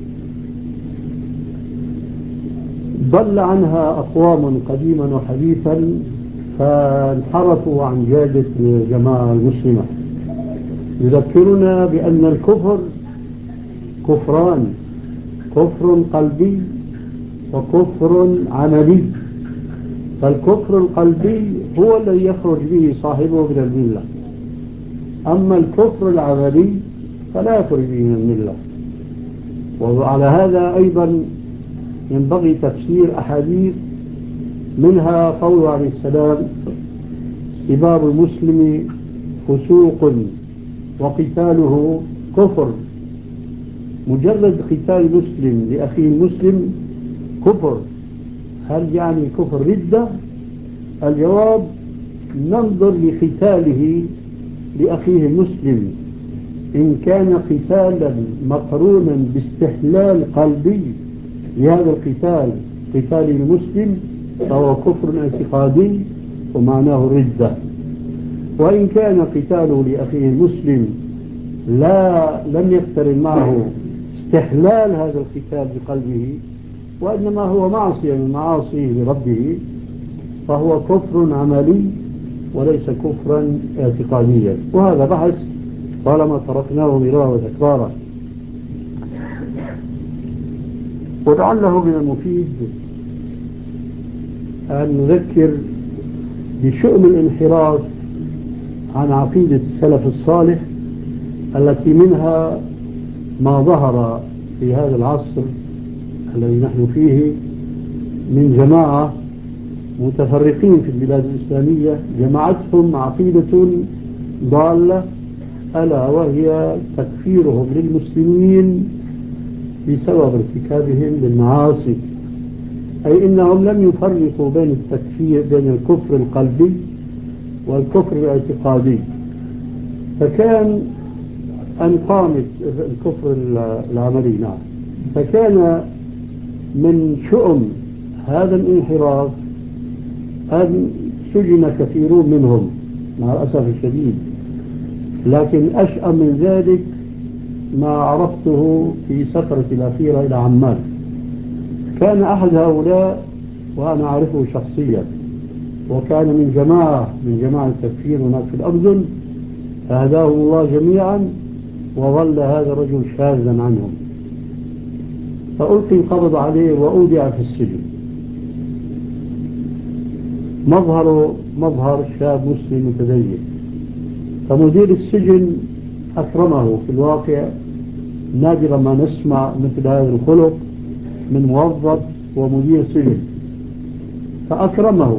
ضل عنها أقوام قديما وحديثا فانحرفوا عن جادة الجماعة المسلمة. يذكرنا بأن الكفر كفران: كفر قلبي وكفر عملي. فالكفر القلبي هو الذي يخرج به صاحبه من الملة، أما الكفر العملي فلا يخرج به من الملة. وعلى هذا أيضا ينبغي تفسير أحاديث، منها قوله عليه السلام: سباب المسلم فسوق وقتاله كفر. مجرد قتال مسلم لأخيه المسلم كفر. هل يعني كفر ردة؟ الجواب: ننظر لقتاله لأخيه المسلم، إن كان قتالا مقرونا باستحلال قلبي لهذا القتال، قتال المسلم، فهو كفر اعتقادي ومعناه ردة. وإن كان قتاله لأخيه المسلم لم يقترن معه استحلال هذا القتال بقلبه، وإنما هو معصية من معاصيه لربه، فهو كفر عملي وليس كفرا اعتقاديا. وهذا بحث طالما تركناه مرارا وتكرارا. ولعله من المفيد أن نذكر بشؤم الانحراف عن عقيدة السلف الصالح، التي منها ما ظهر في هذا العصر الذي نحن فيه من جماعة متفرقين في البلاد الإسلامية جمعتهم عقيدة ضالة، ألا وهي تكفيرهم للمسلمين بسبب ارتكابهم للمعاصي. أي إنهم لم يفرقوا بين التكفير بين الكفر القلبي والكفر الاعتقادي. فكان أن قامت الكفر العملي، نعم، فكان من شؤم هذا الانحراف أن سجن كثيرون منهم مع الأسف الشديد. لكن أشأم من ذلك ما عرفته في سفرة الأخيرة إلى عمان. كان أحد هؤلاء وأنا أعرفه شخصيا، وكان من جماعة التكفير هناك في الأردن، فهداهم الله جميعا، وظل هذا الرجل شاذا عنهم، فألقي القبض عليه وأودع في السجن. مظهر شاب مسلم متدين. فمدير السجن أكرمه. في الواقع نادرا ما نسمع مثل هذا الخلق من موظف ومدير سجن، فأكرمه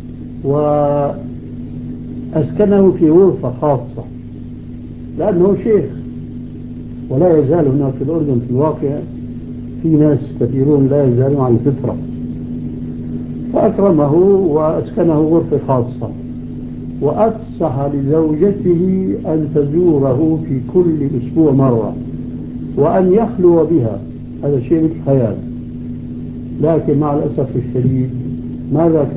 وأسكنه في غرفة خاصة لأنه شيخ. ولا يزال هناك في الأردن في الواقع في ناس كثيرون لا يزالون عن الفطرة. فأكرمه وأسكنه غرفة خاصة، وأفسح لزوجته أن تزوره في كل أسبوع مرة وأن يخلو بها. هذا شيء مثل خيال. لكن مع الأسف الشديد ماذا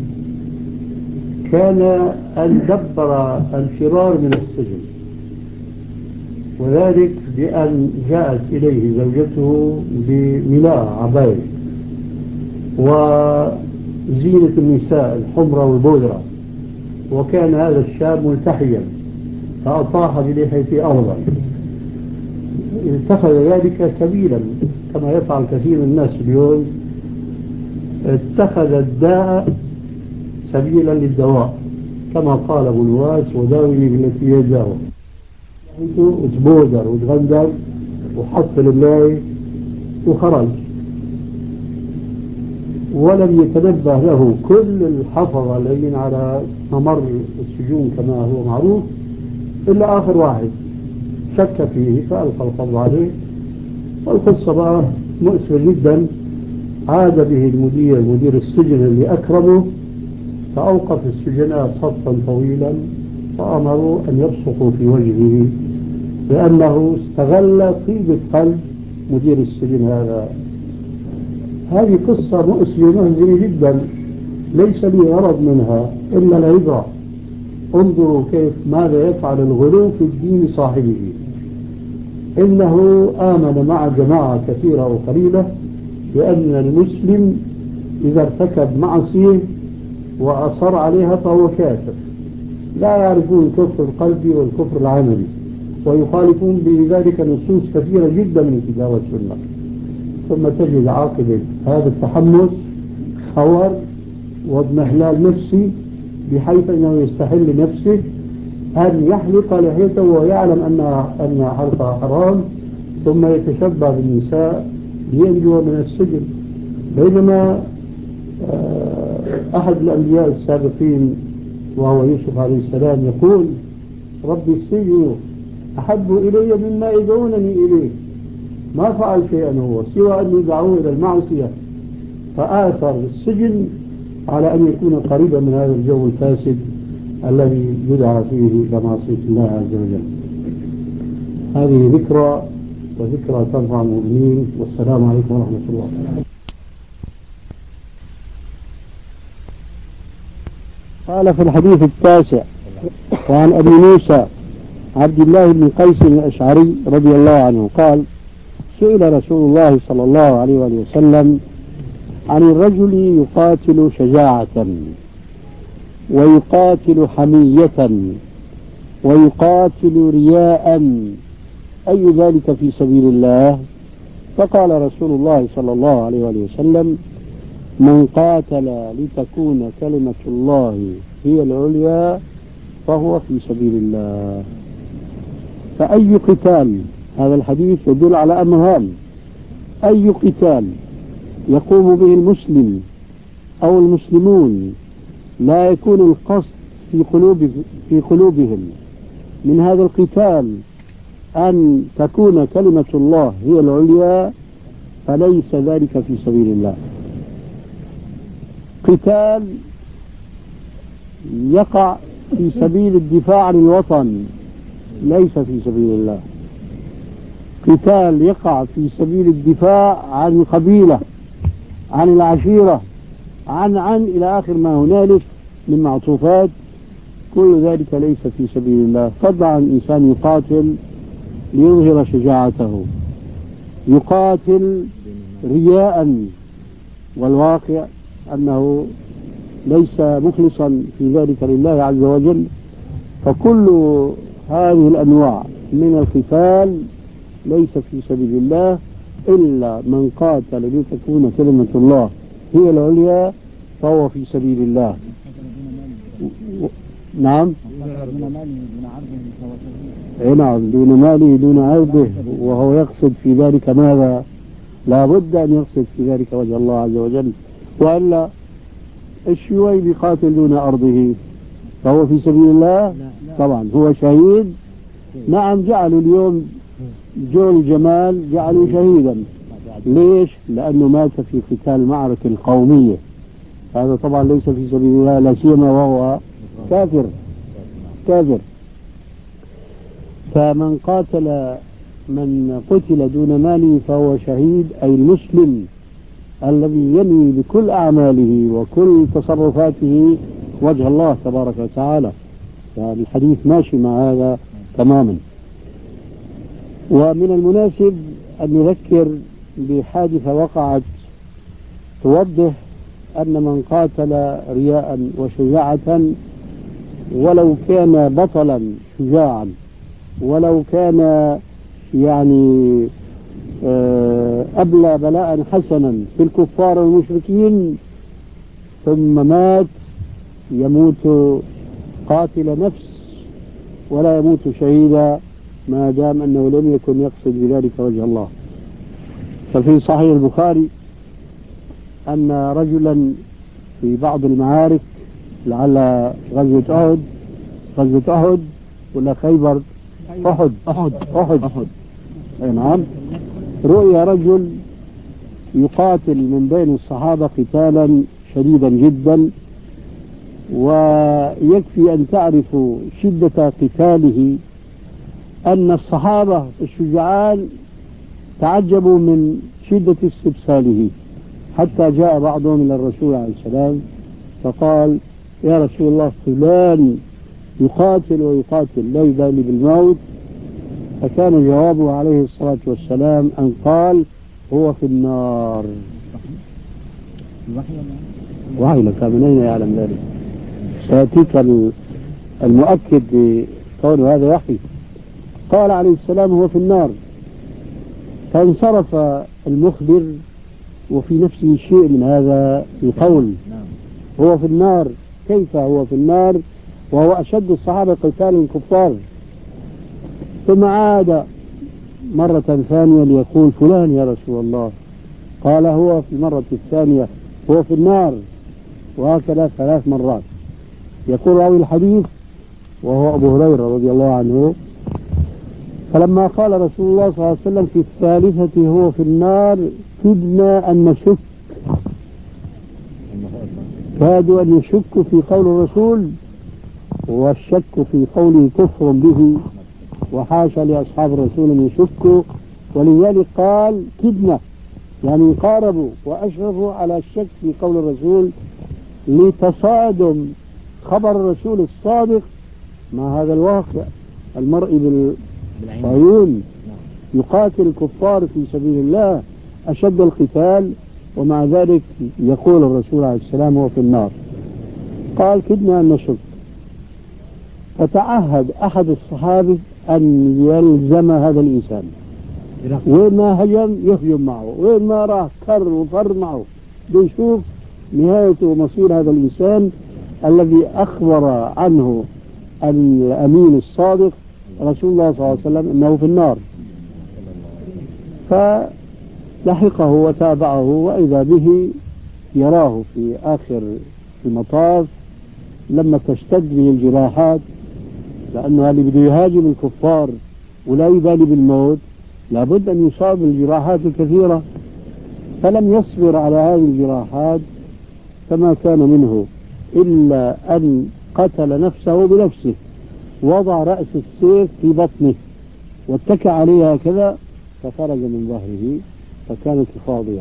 كان أن دبر الفرار من السجن، وذلك بأن جاءت إليه زوجته بملاء عباية وزينة النساء الحمرة والبودرة، وكان هذا الشاب ملتحيا فأطاح بلحيته أرضا. اتخذ ذلك سبيلا كما يفعل كثير من الناس اليوم، اتخذ الداء سبيلا للدواء، كما قال أبو الواس: وداوي بالتي يداوى. وتبودر وتغندر وحط لله وخرج، ولم يتنبه له كل الحفظة الذين على ممر السجون كما هو معروف، إلا آخر واحد شك فيه فألقى القبض عليه. والقصة بقى مؤسفة جدا، عاد به مدير السجن اللي أكرمه، فأوقف السجناء صفا طويلا وأمروا أن يبصقوا في وجهه لأنه استغل طيبة قلب مدير السجن هذا. هذه قصة مؤسفة محزنة جدا، ليس لي غرض منها إلا العبرة. انظروا كيف ماذا يفعل الغلو في الدين صاحبه. إنه آمن مع جماعة كثيرة أو قليلة بأن المسلم إذا ارتكب معصية وأصر عليها فهو كافر، لا يعرفون الكفر القلبي والكفر العملي، ويخالفون بذلك نصوص كثيرة جدا من الكتاب والسنة. ثم تجد عاقبة هذا التحمس خور واضمحلال نفسي، بحيث أنه يستحل لنفسه أن يحلق لحيته ويعلم أن حلقها حرام، ثم يتشبه بالنساء لينجو من السجن. بينما أحد الأنبياء السابقين وهو يوسف عليه السلام يقول: ربي السجن أحب إلي مما يدعونني إليه. ما فعل شيئا هو سوى أن يدعوه إلى المعصية، فآثر السجن على أن يكون قريبا من هذا الجو الفاسد الذي يدعى فيه إلى معصية الله عز وجل. هذه ذكرى وذكرى تنفع المؤمنين. والسلام عليكم ورحمة الله. قال في الحديث التاسع وعن أبي موسى عبد الله بن قيس الأشعري رضي الله عنه قال: سئل رسول الله صلى الله عليه وسلم عن الرجل يقاتل شجاعة ويقاتل حمية ويقاتل رياء، أي ذلك في سبيل الله؟ فقال رسول الله صلى الله عليه وسلم: من قاتل لتكون كلمة الله هي العليا فهو في سبيل الله. فأي قتال، هذا الحديث يدل على أمر هام، أي قتال يقوم به المسلم أو المسلمون لا يكون القصد في قلوبهم من هذا القتال أن تكون كلمة الله هي العليا، فليس ذلك في سبيل الله. قتال يقع في سبيل الدفاع عن الوطن ليس في سبيل الله. قتال يقع في سبيل الدفاع عن القبيلة، عن العشيرة، عن إلى آخر ما هنالك من معطوفات، كل ذلك ليس في سبيل الله. طبعا الإنسان يقاتل ليظهر شجاعته، يقاتل رياء، والواقع أنه ليس مخلصا في ذلك لله عز وجل. فكل هذه الأنواع من القتال ليس في سبيل الله، إلا من قاتل لتكون كلمة الله هي العليا فهو في سبيل الله. نعم، نعم، دون ماله دون عرضه، وهو يقصد في ذلك ماذا؟ لا بد أن يقصد في ذلك وجه الله عز وجل، وإلا الشيوعي بيقاتل دون أرضه فهو في سبيل الله؟ طبعا هو شهيد. نعم، جعلوا اليوم جول جمال جعلوا شهيدا. ليش؟ لأنه مات في قتال معركة القومية، هذا طبعا ليس في سبيل الله، لا سيما وهو كافر. فمن قاتل من قتل دون ماله فهو شهيد، أي المسلم الذي ينوي بكل أعماله وكل تصرفاته وجه الله تبارك وتعالى. يعني الحديث ماشي مع هذا تماما. ومن المناسب أن نذكر بحادثة وقعت توضح أن من قاتل رياء وشجاعة، ولو كان بطلا شجاعا، ولو كان يعني أبلى بلاء حسنا في الكفار والمشركين، ثم مات، يموت قاتل نفس ولا يموت شهيدا ما دام أنه لم يكن يقصد بذلك وجه الله. ففي صحيح البخاري أن رجلا في بعض المعارك، لعل غزوة أحد ولا خيبر، أحد. نعم، رؤيا رجل يقاتل من بين الصحابة قتالا شديدا جدا، ويكفي أن تعرفوا شدة قتاله أن الصحابة الشجعان تعجبوا من شدة استبساله، حتى جاء بعضهم إلى الرسول عليه السلام فقال: يا رسول الله، فلان يقاتل ويقاتل لا يبالي بالموت. فكان جوابه عليه الصلاة والسلام أن قال: هو في النار. وحي لك، من أين يعلم ذلك؟ سيأتيك المؤكد بقول هذا وحي. قال عليه السلام: هو في النار. فانصرف المخبر وفي نفسه شيء من هذا القول، هو في النار، كيف هو في النار وهو أشد الصحابة قتالا الكفار؟ ثم عاد مرة ثانية ليقول: فلان يا رسول الله. قال هو في المرة الثانية: هو في النار. وهكذا 3 مرات. يقول راوي الحديث وهو أبو هريرة رضي الله عنه: فلما قال رسول الله صلى الله عليه وسلم في الثالثة هو في النار كدنا أن نشك، كادوا أن يشكوا في قول الرسول، والشك في قوله كفر به، وحاشا لأصحاب الرسول أن يشكوا. ولذلك قال كدنا، يعني قاربوا وأشرفوا على الشك في قول الرسول، لتصادم خبر الرسول الصادق مع هذا الواقع المرئي بالعيون. يقاتل الكفار في سبيل الله أشد القتال، ومع ذلك يقول الرسول عليه السلام: هو في النار. قال كدنا أن نشك. فتعهد أحد الصحابة أن يلزم هذا الإنسان، وين ما هجم يهجم معه، وين ما راح كر وفر معه، بيشوف نهاية ومصير هذا الإنسان الذي أخبر عنه الأمين الصادق رسول الله صلى الله عليه وسلم أنه في النار. فلحقه وتابعه، وإذا به يراه في آخر المطاف لما تشتد به الجراحات، لأنه اللي بده يهاجم الكفار ولا يبالي بالموت لابد أن يصاب بالجراحات الكثيرة، فلم يصبر على هذه الجراحات، فما كان منه إلا أن قتل نفسه بنفسه، وضع رأس السيف في بطنه واتكى عليها كذا، فخرج من ظهره فكانت فاضية.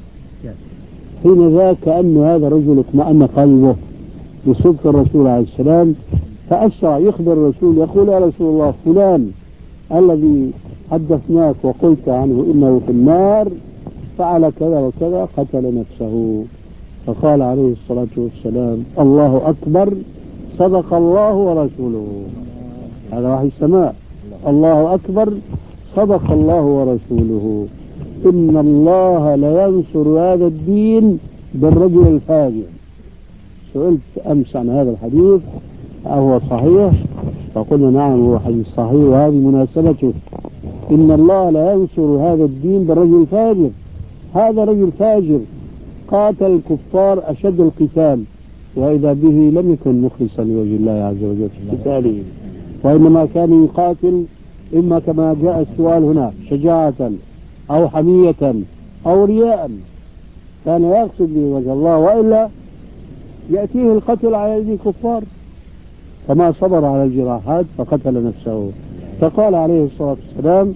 حين ذاك كأن هذا الرجل اطمأن قلبه بصدق الرسول عليه السلام، فأسرع يخبر الرسول يقول: يا رسول الله، فلان الذي حدثناك وقلت عنه إنه في النار فعل كذا وكذا، قتل نفسه. فقال عليه الصلاة والسلام: الله أكبر، صدق الله ورسوله. هذا وحي السماء. الله أكبر، صدق الله ورسوله. إن الله لينصر هذا الدين بالرجل الفاجر. سئلت أمس عن هذا الحديث أهو صحيح؟ فقلنا نعم هو حديث صحيح، وهذه مناسبته. إن الله لا ينصر هذا الدين بالرجل الفاجر. هذا رجل فاجر قاتل الكفار أشد القتال، وإذا به لم يكن مخلصا لوجه الله عز وجل في قتاله، وإنما كان يقاتل إما كما جاء السؤال هنا شجاعة أو حمية أو رياء، كان يقصد به وجه الله، وإلا يأتيه القتل على يد الكفار. فما صبر على الجراحات فقتل نفسه. فقال عليه الصلاة والسلام: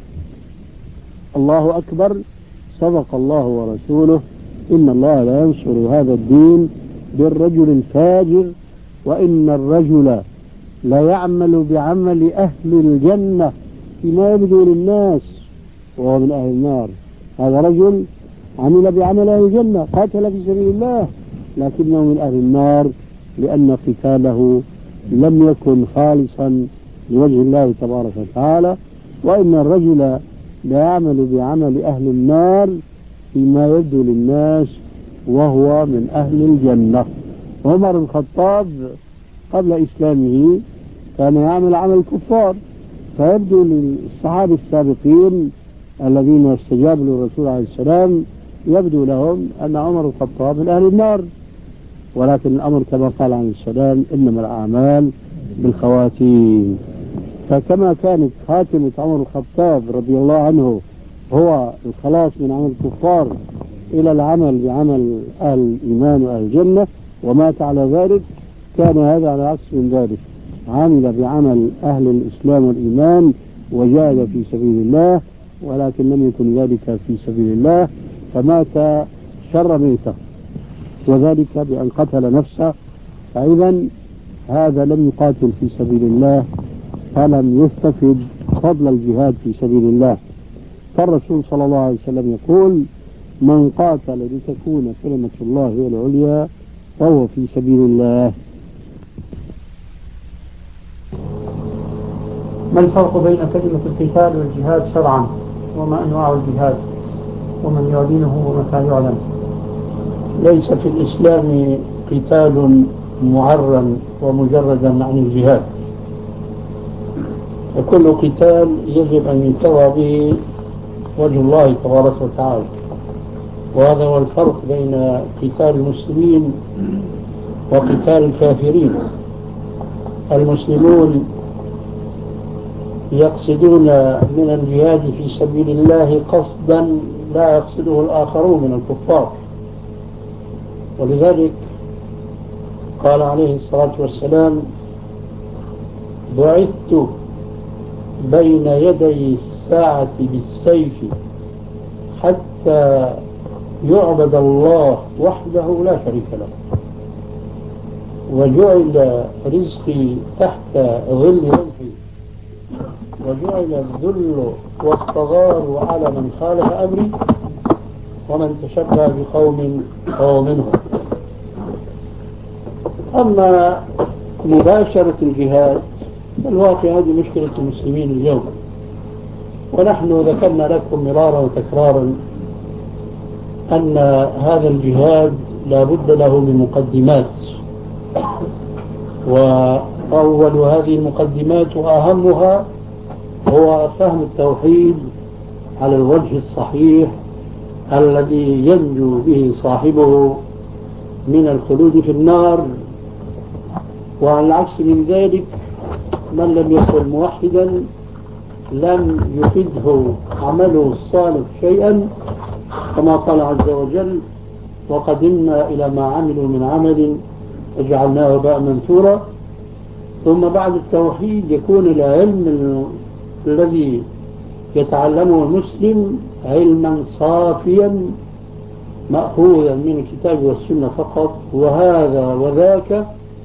الله أكبر، صدق الله ورسوله. إن الله لا ينصر هذا الدين بالرجل الفاجر، وإن الرجل لا يعمل بعمل أهل الجنة فيما يبدو للناس وهو من أهل النار. هذا رجل عمل بعمل أهل الجنة، قاتل في سبيل الله، لكنه من أهل النار لأن قتاله لم يكن خالصا لوجه الله تبارك وتعالى. وإن الرجل لا يعمل بعمل أهل النار فيما يبدو للناس وهو من أهل الجنة. عمر بن الخطاب قبل إسلامه كان يعمل عمل الكفار، فيبدو للصحابة السابقين الذين استجابوا للرسول عليه السلام يبدو لهم أن عمر بن الخطاب من أهل النار، ولكن الأمر كما قال عليه السلام: إنما الأعمال بالخواتيم. فكما كانت خاتمة عمر بن الخطاب رضي الله عنه هو الخلاص من عمل الكفار إلى العمل بعمل أهل الإيمان وأهل الجنة ومات على ذلك، كان هذا على عكس من ذلك، عمل بعمل أهل الإسلام والإيمان وجاهد في سبيل الله، ولكن لم يكن ذلك في سبيل الله فمات شر ميتة، وذلك بأن قتل نفسه. فإذا هذا لم يقاتل في سبيل الله فلم يستفد فضل الجهاد في سبيل الله. فالرسول صلى الله عليه وسلم يقول: من قاتل لتكون كلمة الله هي العليا فهو في سبيل الله. ما الفرق بين كلمة القتال والجهاد شرعا؟ وما أنواع الجهاد؟ ومن يعلنه ومتى يعلن؟ ليس في الإسلام قتال معرا ومجردا عن الجهاد، وكل قتال يجب أن ينتظر به وجه الله تبارك وتعالى، وهذا هو الفرق بين قتال المسلمين وقتال الكافرين. المسلمون يقصدون من الجهاد في سبيل الله قصدا لا يقصده الآخرون من الكفار، ولذلك قال عليه الصلاة والسلام: بعثت بين يدي الساعة بالسيف حتى يعبد الله وحده لا شريك له، وجعل رزقي تحت ظل رمحي، وجعل الذل والصغار على من خالف أمري، ومن تشبه بقوم فهو منهم. أما مباشرة الجهاد الواقع هذه مشكلة المسلمين اليوم، ونحن ذكرنا لكم مرارا وتكرارا أن هذا الجهاد لا بد له من مقدمات، وأول هذه المقدمات وأهمها هو فهم التوحيد على الوجه الصحيح الذي ينجو به صاحبه من الخلود في النار. وعلى العكس من ذلك من لم يكن موحدا لم يفده عمله الصالح شيئا، كما قال عز وجل: وقدمنا إلى ما عملوا من عمل فجعلناه هباء منثورا. ثم بعد التوحيد يكون العلم الذي يتعلمه المسلم علما صافيا مأخوذا من الكتاب والسنة فقط، وهذا وذاك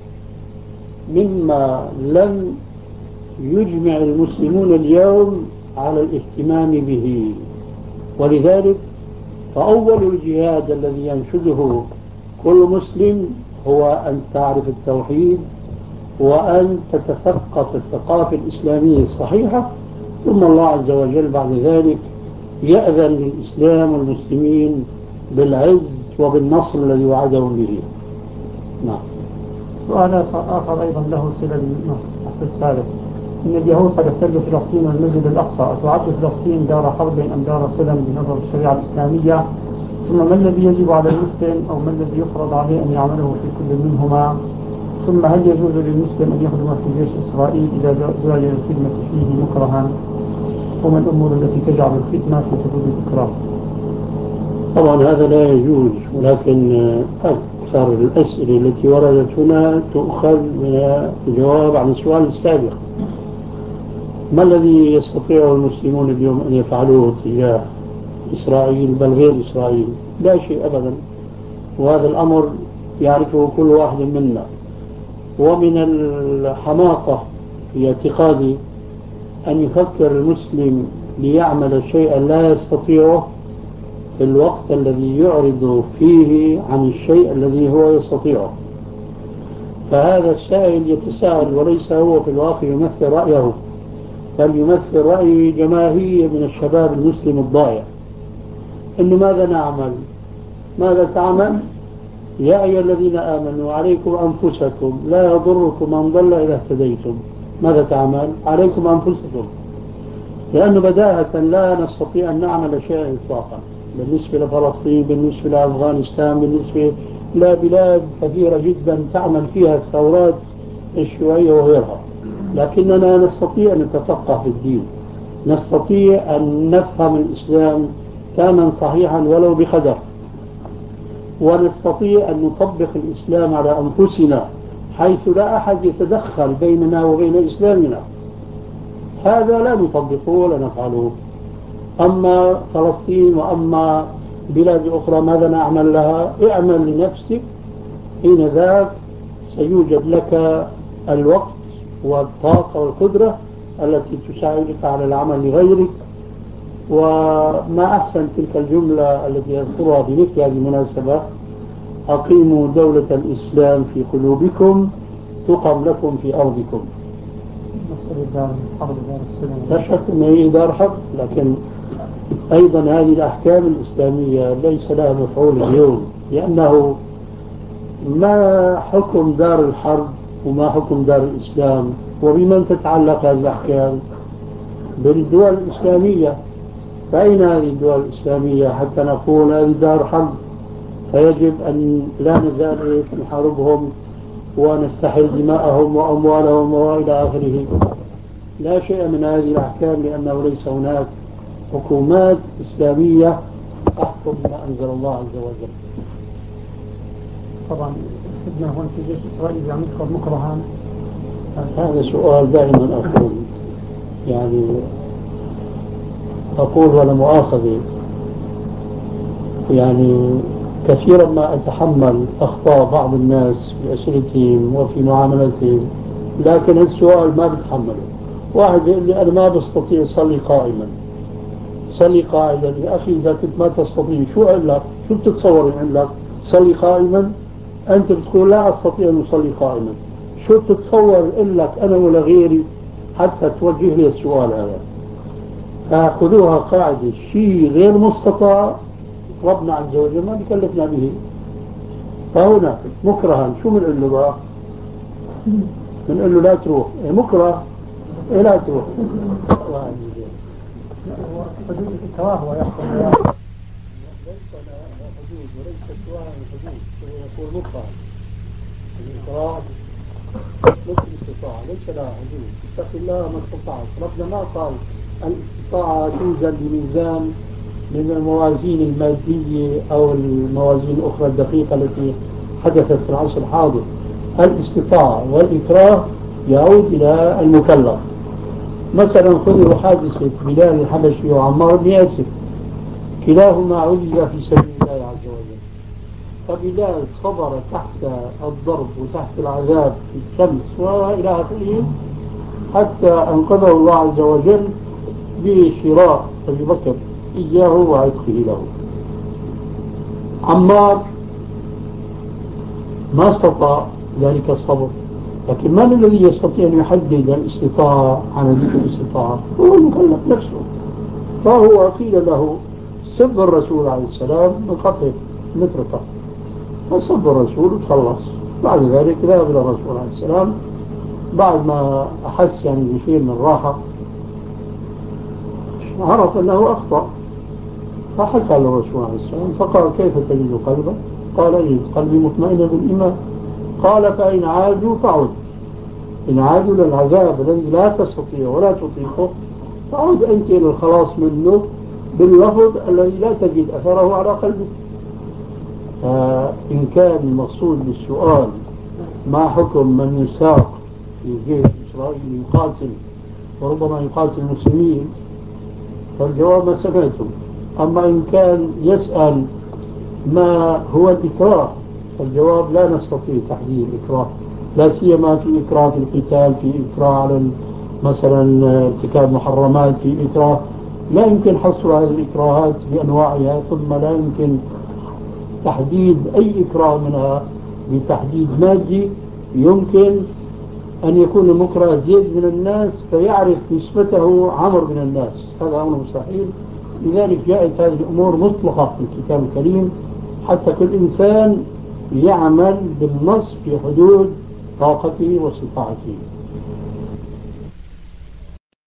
مما لم يجمع المسلمون اليوم على الاهتمام به. ولذلك فأول الجهاد الذي ينشده كل مسلم هو أن تعرف التوحيد وأن تتثقف الثقافة الإسلامية الصحيحة، ثم الله عز وجل بعد ذلك يأذن للإسلام والمسلمين بالعز وبالنصر الذي وعدهم به. نعم. سؤال آخر أيضا له صلة بالسابق: إن اليهود قد احتلوا فلسطين والمسجد الأقصى، أتعد فلسطين دار حرب أم دار سلم بنظر الشريعة الإسلامية؟ ثم ما الذي يجب على المسلم أو ما الذي يفرض عليه أن يعمله في كل منهما؟ ثم هل يجوز للمسلم أن يخدم في جيش إسرائيل إذا جعل الخدمة فيه مكرها؟ وما الأمور التي تجعل الخدمة في حدود الإكراه؟ طبعا هذا لا يجوز، ولكن أكثر الأسئلة التي وردت هنا تؤخذ من الجواب عن السؤال السابق: ما الذي يستطيع المسلمون اليوم أن يفعلوه تجاه إسرائيل بل غير إسرائيل؟ لا شيء أبدا، وهذا الأمر يعرفه كل واحد منا. ومن الحماقة في اعتقادي أن يفكر المسلم ليعمل شيئا لا يستطيعه في الوقت الذي يعرض فيه عن الشيء الذي هو يستطيعه. فهذا السائل يتساءل وليس هو في الواقع يمثل رأيه، بل يمثل رأي جماهير من الشباب المسلم الضائع. إنه ماذا نعمل؟ ماذا تعمل؟ يا أيها الذين آمنوا عليكم أنفسكم لا يضركم من ضل إذا اهتديتم. ماذا تعمل؟ عليكم أنفسكم، لأنه بداهة لا نستطيع أن نعمل شيئا إطلاقا بالنسبة لفلسطين، بالنسبة لأفغانستان، بالنسبة لبلاد كثيرة جدا تعمل فيها الثورات الشيوعية وغيرها. لكننا نستطيع أن نتفقه في الدين، نستطيع أن نفهم الإسلام فهما صحيحا ولو بقدر. ونستطيع أن نطبق الإسلام على أنفسنا حيث لا أحد يتدخل بيننا وبين إسلامنا، هذا لا نطبقه ولا نفعله. أما فلسطين وأما بلاد أخرى ماذا نعمل لها؟ اعمل لنفسك، حين ذاك سيوجد لك الوقت والطاقة والقدرة التي تساعدك على العمل لغيرك. وما أحسن تلك الجملة التي يذكرها بمثل هذه المناسبة: أقيموا دولة الإسلام في قلوبكم تقم لكم في أرضكم. لا شك أن هي دار حرب، لكن أيضا هذه الأحكام الإسلامية ليس لها مفعول اليوم، لأنه ما حكم دار الحرب وما حكم دار الإسلام، وبمن تتعلق هذه الأحكام؟ بالدول الإسلامية. فأين هذه الدول الإسلامية حتى نقول هذه دار حرب فيجب أن لا نزال نحاربهم ونستحل دماءهم وأموالهم وإلى آخره؟ لا شيء من هذه الأحكام، لأنه ليس هناك حكومات إسلامية تحكم ما أنزل الله عز وجل. طبعا سيدنا هون في جيش إسرائيل يعني يدخل مكرها. هذا سؤال دائما أقول، يعني أقول ولا مؤاخذة، يعني كثيرا ما أتحمل أخطاء بعض الناس في أسئلتهم وفي معاملتهم، لكن السؤال ما بتحمله. واحد يقول لي أنا ما بستطيع أصلي قائما، صلي قاعدا. يا أخي إذا كنت ما تستطيع شو قال لك؟ شو بتتصور يقول لك صلي قائما؟ أنت بتقول لا أستطيع أن أصلي قائما، شو بتتصور يقول لك أنا ولا غيري حتى توجه لي السؤال هذا؟ فخذوها قاعدة، شيء غير مستطاع ربنا عز وجل ما بكلفنا به. فهنا مكرها شو بنقول له بقى؟ بنقول له لا تروح، مكره لا تروح. حدود الكراهة يحصل ليس لها حدود وليس سواء الحدود، هو يكون مكره. الإكراه مثل الاستطاعة ليس لها حدود، اتق الله ما استطعت. ربنا ما قال الاستطاعة توزن بميزان من الموازين المادية أو الموازين الأخرى الدقيقة التي حدثت في العصر الحاضر. الاستطاعة والإكراه يعود إلى المكلف. مثلا خذوا حادثة بلال الحبشي وعمار بن ياسر، كلاهما عُذب في سبيل الله عز وجل. فبلال صبر تحت الضرب وتحت العذاب في الشمس وإلى آخره حتى أنقذه الله عز وجل بشراء أبي بكر إياه وعتقه له. عمار ما استطاع ذلك الصبر، لكن من الذي يستطيع أن يحدد الاستطاعة عن الاستطاعة؟ هو المكلف نفسه. فهو قيل له سب الرسول عليه السلام من قتل مترقة، فسب الرسول وتخلص. بعد ذلك ذهب إلى الرسول عليه السلام بعد ما أحس يعني بشيء من الراحة، عرف أنه أخطأ، فحكى للرسول عليه السلام فقال كيف تجد قلبك؟ قال إيه قلبي مطمئن بالإيمان. قال فإن عادوا فعد، إن عادوا للعذاب الذي لا تستطيع ولا تطيقه فعد أنت إلى الخلاص منه باللفظ الذي لا تجد أثره على قلبك. فإن كان المقصود بالسؤال ما حكم من يساق في جيش إسرائيل يقاتل وربما يقاتل المسلمين، فالجواب ما سمعتم. أما إن كان يسأل ما هو الإكراه، فالجواب لا نستطيع تحديد الإكراه، لا سيما في إكراه في القتال، في إكراه على مثلا ارتكاب محرمات، في إكراه لا يمكن حصر هذه الإكراهات بأنواعها، ثم لا يمكن تحديد أي إكراه منها بتحديد مادي. يمكن أن يكون المكره زيد من الناس فيعرف نسبته عمر من الناس، هذا أمر مستحيل. لذلك جاءت هذه الأمور مطلقة في الكتاب الكريم حتى كل إنسان يعمل بالنص في حدود طاقته واستطاعته.